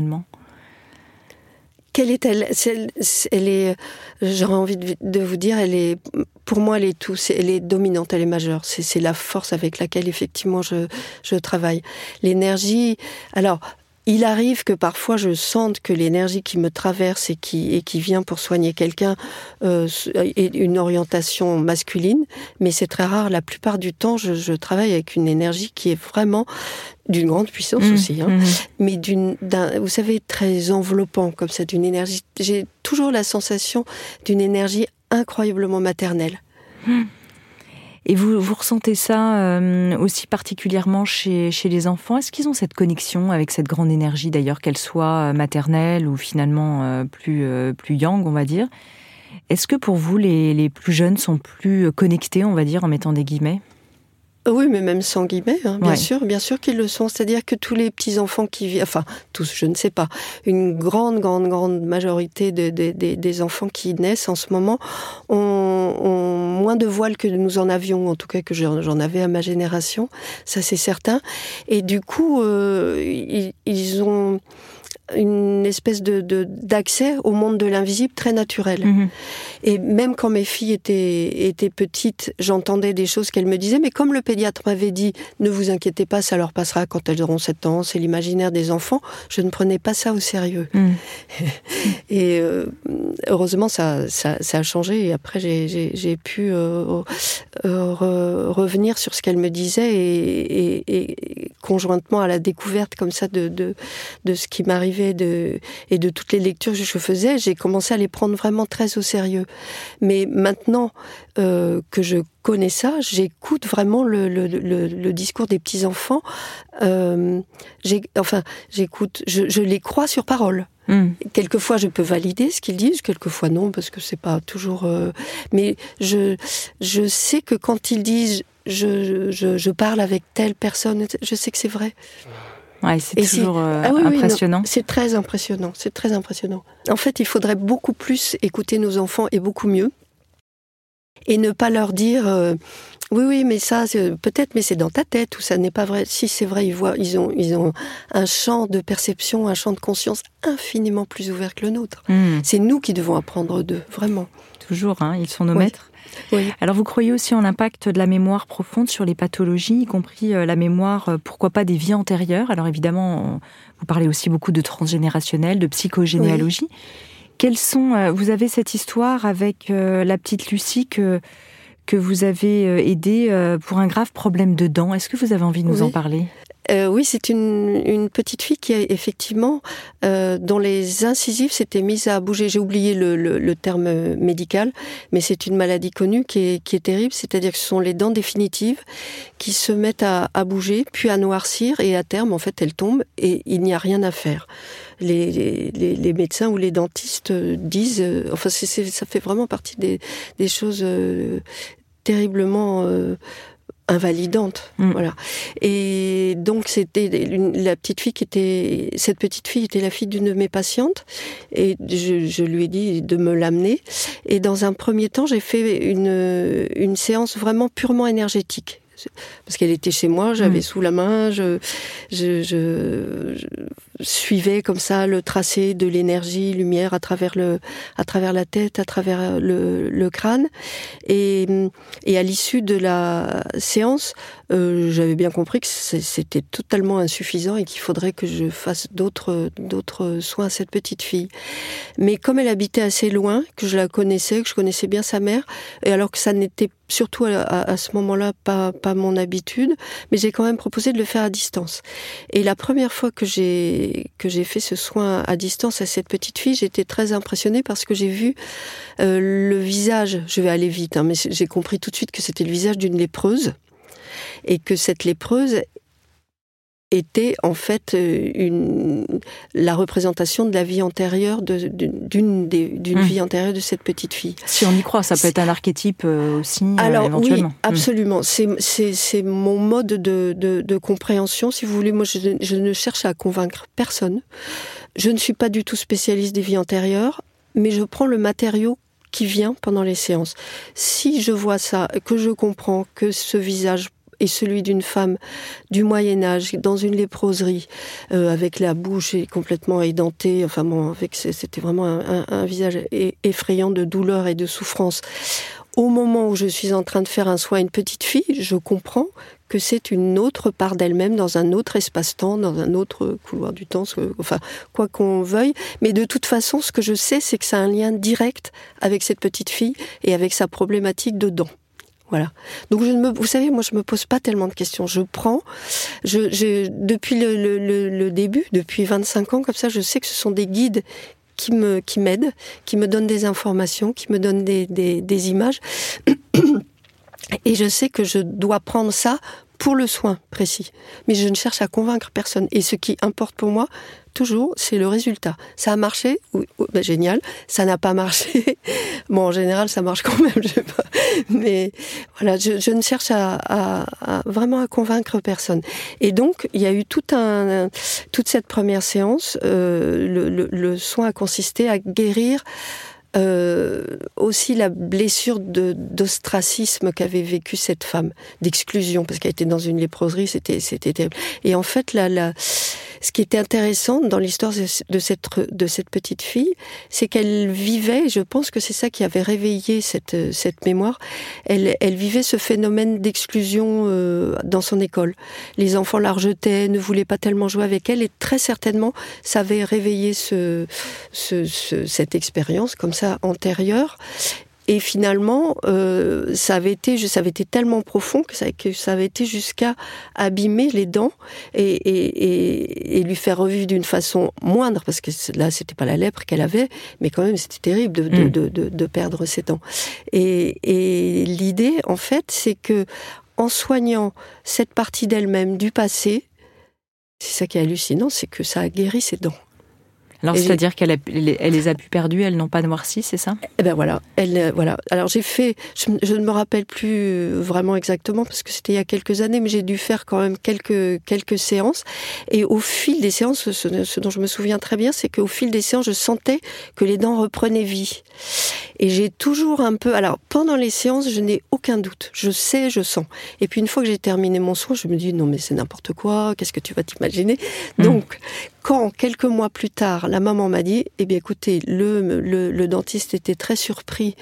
Quelle est-elle ? Elle, elle est, j'aurais envie de, de vous dire, elle est, pour moi, elle est tout. Elle est dominante, elle est majeure. C'est, c'est la force avec laquelle, effectivement, je, je travaille. L'énergie, alors... Il arrive que parfois je sente que l'énergie qui me traverse et qui, et qui vient pour soigner quelqu'un euh, est une orientation masculine, mais c'est très rare. La plupart du temps, je, je travaille avec une énergie qui est vraiment d'une grande puissance mmh, aussi, hein, mmh. mais d'une, d'un, vous savez, très enveloppant comme ça, d'une énergie. J'ai toujours la sensation d'une énergie incroyablement maternelle. Mmh. Et vous, vous ressentez ça euh, aussi particulièrement chez, chez les enfants ? Est-ce qu'ils ont cette connexion avec cette grande énergie, d'ailleurs, qu'elle soit maternelle ou finalement euh, plus, euh, plus yang, on va dire ? Est-ce que pour vous, les, les plus jeunes sont plus connectés, on va dire, en mettant des guillemets ? Oui, mais même sans guillemets, hein, bien ouais. sûr, bien sûr qu'ils le sont. C'est-à-dire que tous les petits-enfants qui vivent, enfin, tous, je ne sais pas, une grande, grande, grande majorité de, de, de, des enfants qui naissent en ce moment ont, ont moins de voiles que nous en avions, en tout cas que j'en, j'en avais à ma génération, ça c'est certain. Et du coup, euh, ils, ils ont une espèce de, de d'accès au monde de l'invisible très naturel. Mmh. Et même quand mes filles étaient étaient petites, j'entendais des choses qu'elles me disaient, mais comme le pédiatre m'avait dit, ne vous inquiétez pas, ça leur passera quand elles auront sept ans, c'est l'imaginaire des enfants, je ne prenais pas ça au sérieux. Mmh. Et euh, heureusement, ça, ça ça a changé, et après j'ai j'ai, j'ai pu euh, euh, re, revenir sur ce qu'elles me disaient, et, et, et conjointement à la découverte comme ça de de de ce qui m'arrivait De, et de toutes les lectures que je faisais, j'ai commencé à les prendre vraiment très au sérieux. Mais maintenant euh, que je connais ça, j'écoute vraiment le, le, le, le discours des petits-enfants. Euh, j'ai, enfin, j'écoute, je, je les crois sur parole. Mmh. Quelquefois, je peux valider ce qu'ils disent, quelquefois non, parce que c'est pas toujours... Euh, mais je, je sais que quand ils disent je, je, je parle avec telle personne, je sais que c'est vrai. Ouais, c'est et toujours euh, ah oui, impressionnant. Oui, c'est très impressionnant, c'est très impressionnant. En fait, il faudrait beaucoup plus écouter nos enfants et beaucoup mieux. Et ne pas leur dire euh, oui, oui, mais ça, c'est, peut-être, mais c'est dans ta tête, ou ça n'est pas vrai. Si c'est vrai, ils voient, ils ont, ils ont un champ de perception, un champ de conscience infiniment plus ouvert que le nôtre. Mmh. C'est nous qui devons apprendre d'eux, vraiment. Toujours, hein, ils sont nos oui. maîtres. Oui. Alors vous croyez aussi en l'impact de la mémoire profonde sur les pathologies, y compris la mémoire, pourquoi pas des vies antérieures ? Alors évidemment, vous parlez aussi beaucoup de transgénérationnel, de psychogénéalogie. Oui. Quelles sont, vous avez cette histoire avec la petite Lucie que, que vous avez aidée pour un grave problème de dents. Est-ce que vous avez envie de nous oui. en parler ? euh, Oui, c'est une, une petite fille qui a effectivement, euh, dont les incisives s'étaient mises à bouger. J'ai oublié le, le, le terme médical, mais c'est une maladie connue qui est, qui est terrible, c'est-à-dire que ce sont les dents définitives qui se mettent à, à bouger, puis à noircir, et à terme, en fait, elles tombent, et il n'y a rien à faire. Les, les, les médecins ou les dentistes disent, euh, enfin, c'est, c'est, ça fait vraiment partie des, des choses euh, terriblement euh, invalidantes, mmh. voilà. Et donc c'était une, la petite fille qui était, cette petite fille était la fille d'une de mes patientes, et je, je lui ai dit de me l'amener. Et dans un premier temps, j'ai fait une, une séance vraiment purement énergétique. Parce qu'elle était chez moi, j'avais mmh. sous la main, je, je, je, je suivais comme ça le tracé de l'énergie, lumière à travers le, à travers la tête, à travers le, le crâne. Et, et à l'issue de la séance, euh, j'avais bien compris que c'était totalement insuffisant et qu'il faudrait que je fasse d'autres, d'autres soins à cette petite fille. Mais comme elle habitait assez loin, que je la connaissais, que je connaissais bien sa mère, et alors que ça n'était surtout à, à, à ce moment-là pas, pas mon habitude, mais j'ai quand même proposé de le faire à distance. Et la première fois que j'ai, que j'ai fait ce soin à distance à cette petite fille, j'étais très impressionnée parce que j'ai vu euh, le visage, je vais aller vite, hein, mais j'ai compris tout de suite que c'était le visage d'une lépreuse, et que cette lépreuse était en fait une, la représentation de la vie antérieure, de, d'une, des, d'une mmh. vie antérieure de cette petite fille. Si on y croit, ça peut être un archétype aussi, alors, euh, éventuellement. Oui, absolument. Mmh. C'est, c'est, c'est mon mode de, de, de compréhension. Si vous voulez, moi, je, je ne cherche à convaincre personne. Je ne suis pas du tout spécialiste des vies antérieures, mais je prends le matériau qui vient pendant les séances. Si je vois ça, que je comprends que ce visage et celui d'une femme du Moyen-Âge, dans une léproserie, euh, avec la bouche complètement édentée, enfin bon, avec, c'était vraiment un, un, un visage effrayant de douleur et de souffrance. Au moment où je suis en train de faire un soin à une petite fille, je comprends que c'est une autre part d'elle-même, dans un autre espace-temps, dans un autre couloir du temps, enfin, quoi qu'on veuille. Mais de toute façon, ce que je sais, c'est que ça a un lien direct avec cette petite fille et avec sa problématique de dents. Voilà. Donc je ne me, vous savez, moi je me pose pas tellement de questions. Je prends, je, je depuis le, le, le début, depuis vingt-cinq ans comme ça, je sais que ce sont des guides qui me, qui m'aident, qui me donnent des informations, qui me donnent des, des, des images, et je sais que je dois prendre ça pour le soin précis. Mais je ne cherche à convaincre personne. Et ce qui importe pour moi, toujours, c'est le résultat. Ça a marché, oui, ben génial. Ça n'a pas marché. Bon, en général, ça marche quand même, je sais pas. Mais voilà, je, je ne cherche à, à, à vraiment à convaincre personne. Et donc, il y a eu tout un, toute cette première séance. Euh, le, le, le soin a consisté à guérir Euh, aussi la blessure de, d'ostracisme qu'avait vécu cette femme, d'exclusion, parce qu'elle était dans une léproserie, c'était, c'était terrible. Et en fait, la, la, ce qui était intéressant dans l'histoire de cette, de cette petite fille, c'est qu'elle vivait, je pense que c'est ça qui avait réveillé cette, cette mémoire, elle, elle vivait ce phénomène d'exclusion euh, dans son école. Les enfants la rejetaient, ne voulaient pas tellement jouer avec elle, et très certainement, ça avait réveillé ce, ce, ce, cette expérience, comme ça, antérieure. Et finalement, euh, ça avait été, ça avait été tellement profond que ça, que ça avait été jusqu'à abîmer les dents et, et, et, et lui faire revivre d'une façon moindre, parce que là, c'était pas la lèpre qu'elle avait, mais quand même, c'était terrible de, de, mmh. de, de, de perdre ses dents. Et, et l'idée, en fait, c'est que en soignant cette partie d'elle-même du passé, c'est ça qui est hallucinant, c'est que ça a guéri ses dents. Alors, et c'est-à-dire j'ai... qu'elle a, elle les a pu perdues, elles n'ont pas noirci, c'est ça ? Eh ben voilà, elle, voilà. Alors j'ai fait, je, je ne me rappelle plus vraiment exactement parce que c'était il y a quelques années, mais j'ai dû faire quand même quelques quelques séances. Et au fil des séances, ce, ce dont je me souviens très bien, c'est qu'au fil des séances, je sentais que les dents reprenaient vie. Et j'ai toujours un peu, alors pendant les séances, je n'ai aucun doute. Je sais, je sens. Et puis une fois que j'ai terminé mon soin, je me dis non mais c'est n'importe quoi. Qu'est-ce que tu vas t'imaginer ? mmh. Donc quand, quelques mois plus tard, la maman m'a dit, eh bien écoutez, le, le, le dentiste était très surpris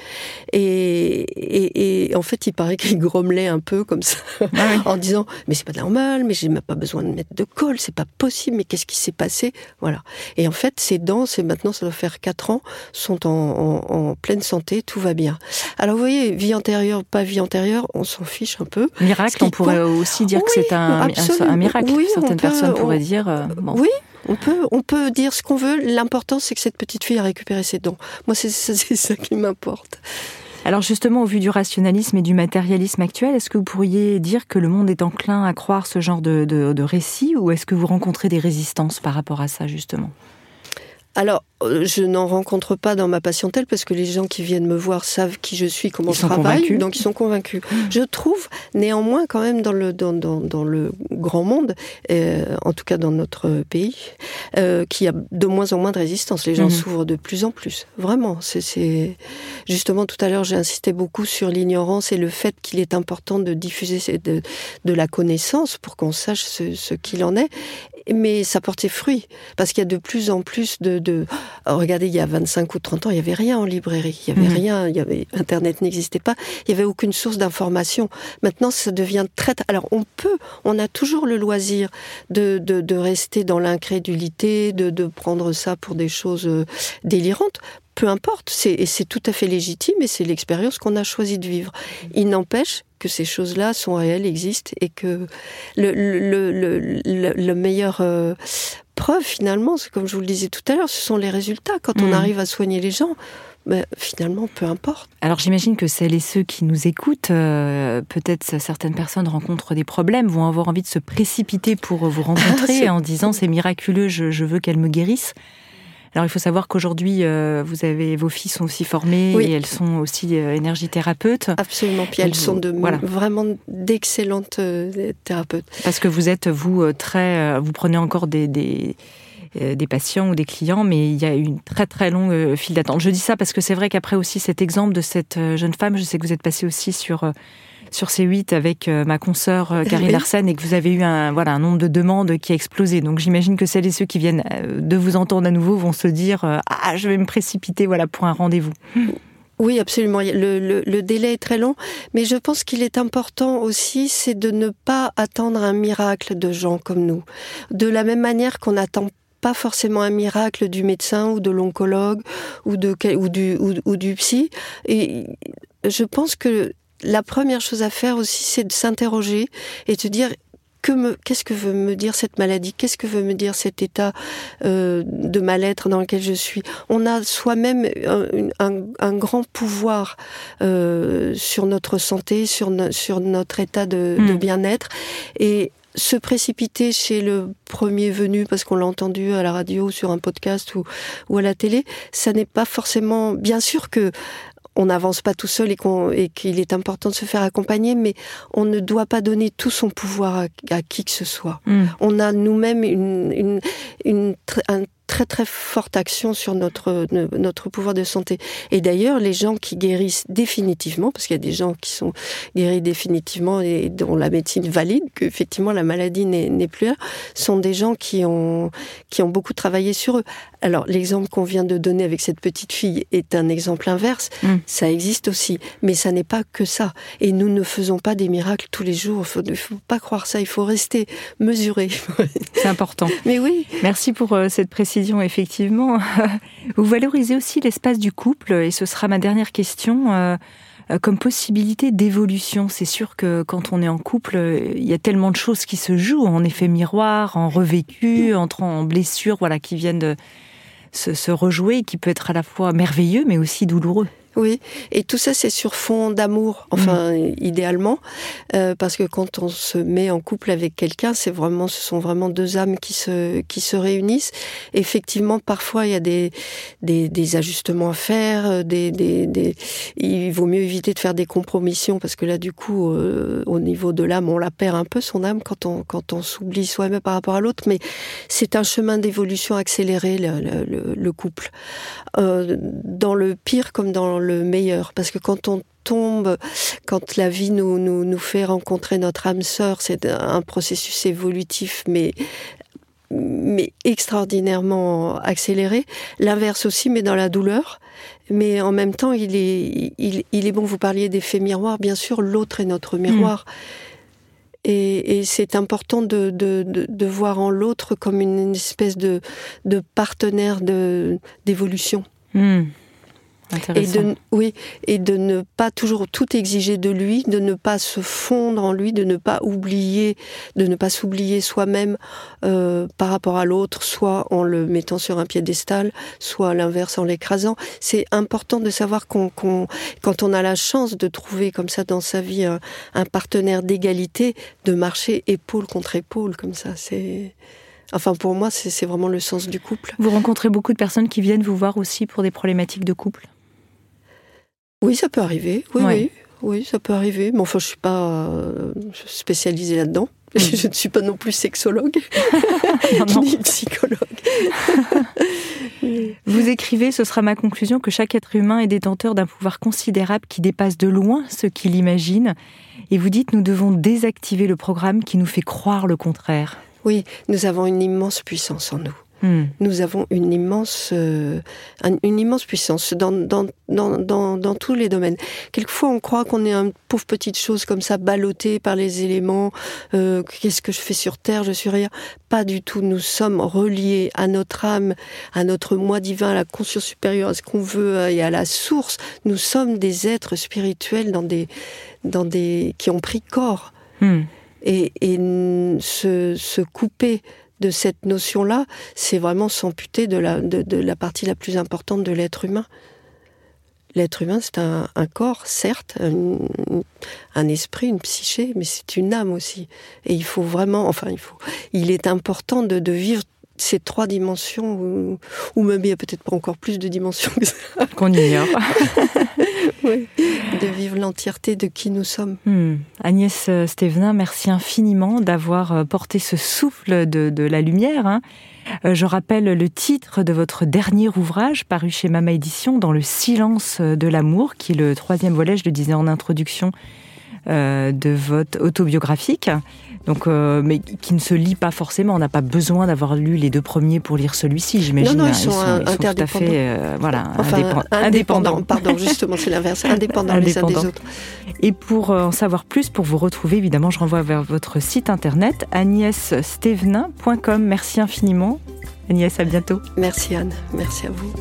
et, et, et en fait il paraît qu'il grommelait un peu comme ça, ah oui. en disant mais c'est pas normal, mais j'ai même pas besoin de mettre de colle, c'est pas possible, mais qu'est-ce qui s'est passé? Voilà. Et en fait ces dents, c'est maintenant ça doit faire quatre ans, sont en, en, en pleine santé, tout va bien. Alors vous voyez, vie antérieure, pas vie antérieure, on s'en fiche un peu. Miracle, on pourrait peut... aussi dire oui, que c'est un, un, un miracle. Oui, certaines peut, personnes pourraient on... dire. Euh, bon. Oui. On peut, on peut dire ce qu'on veut. L'important, c'est que cette petite fille a récupéré ses dents. Moi, c'est, c'est ça qui m'importe. Alors justement, au vu du rationalisme et du matérialisme actuel, est-ce que vous pourriez dire que le monde est enclin à croire ce genre de, de, de récit, ou est-ce que vous rencontrez des résistances par rapport à ça, justement ? Alors, je n'en rencontre pas dans ma patientèle parce que les gens qui viennent me voir savent qui je suis, comment je travaille, donc ils sont convaincus. Mmh. Je trouve néanmoins quand même dans le dans dans, dans le grand monde, euh, en tout cas dans notre pays, euh, qu'il y a de moins en moins de résistance. Les gens mmh. s'ouvrent de plus en plus. Vraiment, c'est, c'est justement tout à l'heure j'ai insisté beaucoup sur l'ignorance et le fait qu'il est important de diffuser de de la connaissance pour qu'on sache ce, ce qu'il en est. Mais ça porte ses fruits, parce qu'il y a de plus en plus de... de... Oh, regardez, il y a vingt-cinq ou trente ans, il n'y avait rien en librairie, il n'y avait mmh. rien, il y avait... Internet n'existait pas, il n'y avait aucune source d'information. Maintenant, ça devient très... Alors, on peut, on a toujours le loisir de, de, de rester dans l'incrédulité, de, de prendre ça pour des choses délirantes. Peu importe, c'est, et c'est tout à fait légitime, et c'est l'expérience qu'on a choisi de vivre. Il n'empêche que ces choses-là sont réelles, existent, et que le, le, le, le, le meilleur euh, preuve, finalement, c'est comme je vous le disais tout à l'heure, ce sont les résultats. Quand mmh. on arrive à soigner les gens, ben, finalement, peu importe. Alors j'imagine que celles et ceux qui nous écoutent, euh, peut-être certaines personnes rencontrent des problèmes, vont avoir envie de se précipiter pour vous rencontrer en disant « c'est miraculeux, je, je veux qu'elle me guérisse ». Alors, il faut savoir qu'aujourd'hui, euh, vous avez vos filles sont aussi formées oui. et elles sont aussi euh, énergithérapeutes. Absolument. Puis elles sont de, voilà. vraiment d'excellentes euh, thérapeutes. Parce que vous êtes, vous, très... Euh, vous prenez encore des... des des patients ou des clients, mais il y a une très très longue file d'attente. Je dis ça parce que c'est vrai qu'après aussi cet exemple de cette jeune femme, je sais que vous êtes passé aussi sur sur C huit avec ma consoeur Karine oui. Larsen et que vous avez eu un voilà un nombre de demandes qui a explosé. Donc j'imagine que celles et ceux qui viennent de vous entendre à nouveau vont se dire ah je vais me précipiter voilà pour un rendez-vous. Oui, absolument. Le, le, le délai est très long, mais je pense qu'il est important aussi, c'est de ne pas attendre un miracle de gens comme nous. De la même manière qu'on attend pas forcément un miracle du médecin ou de l'oncologue ou de ou du ou, ou du psy. Et je pense que la première chose à faire aussi, c'est de s'interroger et de se dire que me, qu'est-ce que veut me dire cette maladie, qu'est-ce que veut me dire cet état euh, de mal-être dans lequel je suis. On a soi-même un, un, un grand pouvoir euh, sur notre santé, sur, no, sur notre état de, mmh. de bien-être, et se précipiter chez le premier venu parce qu'on l'a entendu à la radio, sur un podcast ou, ou à la télé, ça n'est pas forcément... Bien sûr que on n'avance pas tout seul et, qu'on, et qu'il est important de se faire accompagner, mais on ne doit pas donner tout son pouvoir à, à qui que ce soit. Mmh. On a nous-mêmes une, une, une, un très très forte action sur notre notre pouvoir de santé. Et d'ailleurs, les gens qui guérissent définitivement, parce qu'il y a des gens qui sont guéris définitivement et dont la médecine valide qu'effectivement la maladie n'est, n'est plus là, sont des gens qui ont qui ont beaucoup travaillé sur eux. Alors, l'exemple qu'on vient de donner avec cette petite fille est un exemple inverse. Mmh. Ça existe aussi, mais ça n'est pas que ça. Et nous ne faisons pas des miracles tous les jours. Il ne faut, faut pas croire ça. Il faut rester mesuré. C'est important. Mais oui. Merci pour euh, cette précision. Effectivement, vous valorisez aussi l'espace du couple, et ce sera ma dernière question, euh, comme possibilité d'évolution. C'est sûr que quand on est en couple, il y a tellement de choses qui se jouent, en effet miroir, en revécu, en, en blessures, voilà, qui viennent de se, se rejouer, qui peut être à la fois merveilleux, mais aussi douloureux. Oui, et tout ça c'est sur fond d'amour, enfin mmh. idéalement, euh, parce que quand on se met en couple avec quelqu'un, c'est vraiment, ce sont vraiment deux âmes qui se qui se réunissent. Effectivement, parfois il y a des des, des ajustements à faire, des, des des il vaut mieux éviter de faire des compromissions parce que là du coup euh, au niveau de l'âme on la perd un peu son âme quand on quand on s'oublie soi-même par rapport à l'autre. Mais c'est un chemin d'évolution accéléré le le, le couple, euh, dans le pire comme dans le meilleur, parce que quand on tombe, quand la vie nous, nous, nous fait rencontrer notre âme sœur, c'est un processus évolutif, mais mais extraordinairement accéléré. L'inverse aussi, mais dans la douleur. Mais en même temps, il est, il, il est bon, vous parliez d'effet miroir, bien sûr, l'autre est notre miroir. Mmh. Et, et c'est important de, de, de, de voir en l'autre comme une espèce de, de partenaire de, d'évolution. Mmh. Et de, oui, et de ne pas toujours tout exiger de lui, de ne pas se fondre en lui, de ne pas oublier, de ne pas s'oublier soi-même euh, par rapport à l'autre, soit en le mettant sur un piédestal, soit à l'inverse en l'écrasant. C'est important de savoir qu'on, qu'on, quand on a la chance de trouver comme ça dans sa vie un, un partenaire d'égalité, de marcher épaule contre épaule comme ça. C'est... Enfin, pour moi, c'est, c'est vraiment le sens du couple. Vous rencontrez beaucoup de personnes qui viennent vous voir aussi pour des problématiques de couple ? Oui, ça peut arriver. Oui, ouais. oui, oui, ça peut arriver. Mais enfin, je suis pas euh, spécialisée là-dedans. Mmh. Je ne suis pas non plus sexologue, non, non. ni psychologue. Vous écrivez, ce sera ma conclusion, que chaque être humain est détenteur d'un pouvoir considérable qui dépasse de loin ce qu'il imagine. Et vous dites, nous devons désactiver le programme qui nous fait croire le contraire. Oui, nous avons une immense puissance en nous. Mmh. Nous avons une immense, euh, une immense puissance dans, dans, dans, dans, dans tous les domaines. Quelquefois, on croit qu'on est une pauvre petite chose comme ça, ballottée par les éléments. Euh, qu'est-ce que je fais sur Terre ? Je suis rien. Pas du tout. Nous sommes reliés à notre âme, à notre moi divin, à la conscience supérieure, à ce qu'on veut et à la source. Nous sommes des êtres spirituels dans des, dans des, qui ont pris corps. Mmh. Et, et se, se couper de cette notion-là, c'est vraiment s'amputer de la, de, de la partie la plus importante de l'être humain. L'être humain, c'est un, un corps, certes, un, un esprit, une psyché, mais c'est une âme aussi. Et il faut vraiment, enfin, il faut, il est important de, de vivre ces trois dimensions, ou, ou même il y a peut-être pas encore plus de dimensions que ça. Qu'on ignore. Oui, de vivre l'entièreté de qui nous sommes. Hmm. Agnès Stévenin, merci infiniment d'avoir porté ce souffle de, de la lumière. Hein. Je rappelle le titre de votre dernier ouvrage, paru chez Mama Édition, Dans le silence de l'amour, qui est le troisième volet, je le disais en introduction, euh, de votre autobiographique. Donc, euh, mais qui ne se lit pas forcément. On n'a pas besoin d'avoir lu les deux premiers pour lire celui-ci, j'imagine. Non, non, ils sont, sont, ils sont tout à fait, euh, voilà, enfin, indépend- indépendants. indépendants. Pardon, justement, c'est l'inverse. Indépendants, indépendants les uns des autres. Et pour en savoir plus, pour vous retrouver, évidemment, je renvoie vers votre site internet, agnès stévenin point com. Merci infiniment. Agnès, à bientôt. Merci Anne, merci à vous.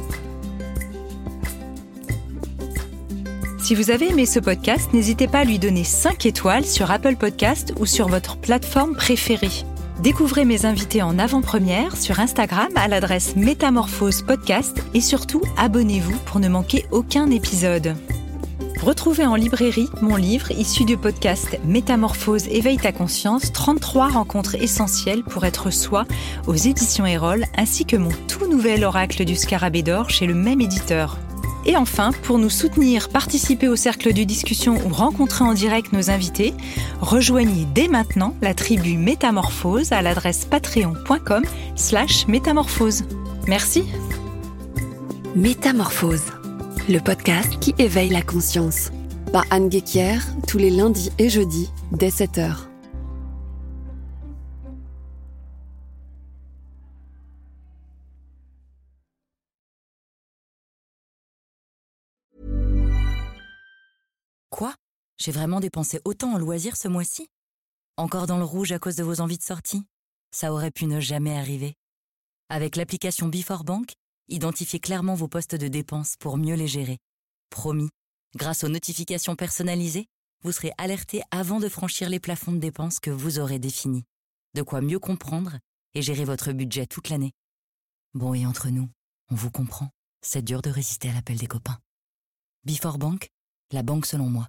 Si vous avez aimé ce podcast, n'hésitez pas à lui donner cinq étoiles sur Apple Podcast ou sur votre plateforme préférée. Découvrez mes invités en avant-première sur Instagram à l'adresse Métamorphose Podcast et surtout, abonnez-vous pour ne manquer aucun épisode. Retrouvez en librairie mon livre issu du podcast Métamorphose, éveille ta conscience, trente-trois rencontres essentielles pour être soi aux éditions Erol, ainsi que mon tout nouvel oracle du Scarabée d'or chez le même éditeur. Et enfin, pour nous soutenir, participer au cercle de discussion ou rencontrer en direct nos invités, rejoignez dès maintenant la tribu Métamorphose à l'adresse patreon.com slash métamorphose. Merci. Métamorphose, le podcast qui éveille la conscience. Par Anne Guéquière, tous les lundis et jeudis, dès sept heures. Quoi ? J'ai vraiment dépensé autant en loisirs ce mois-ci ? Encore dans le rouge à cause de vos envies de sortie ? Ça aurait pu ne jamais arriver. Avec l'application Before Bank, identifiez clairement vos postes de dépenses pour mieux les gérer. Promis, grâce aux notifications personnalisées, vous serez alerté avant de franchir les plafonds de dépenses que vous aurez définis. De quoi mieux comprendre et gérer votre budget toute l'année. Bon, et entre nous, on vous comprend. C'est dur de résister à l'appel des copains. Before Bank, la banque selon moi.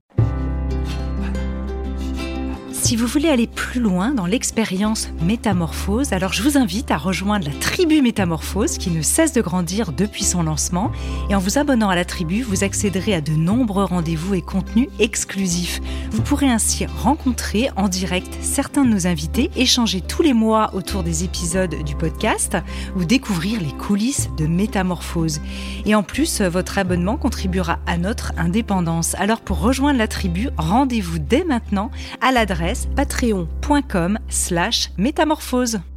Si vous voulez aller plus loin dans l'expérience Métamorphose, alors je vous invite à rejoindre la tribu Métamorphose qui ne cesse de grandir depuis son lancement. Et en vous abonnant à la tribu, vous accéderez à de nombreux rendez-vous et contenus exclusifs. Vous pourrez ainsi rencontrer en direct certains de nos invités, échanger tous les mois autour des épisodes du podcast ou découvrir les coulisses de Métamorphose. Et en plus, votre abonnement contribuera à notre indépendance. Alors pour rejoindre la tribu, rendez-vous dès maintenant à l'adresse patreon.com slash métamorphose.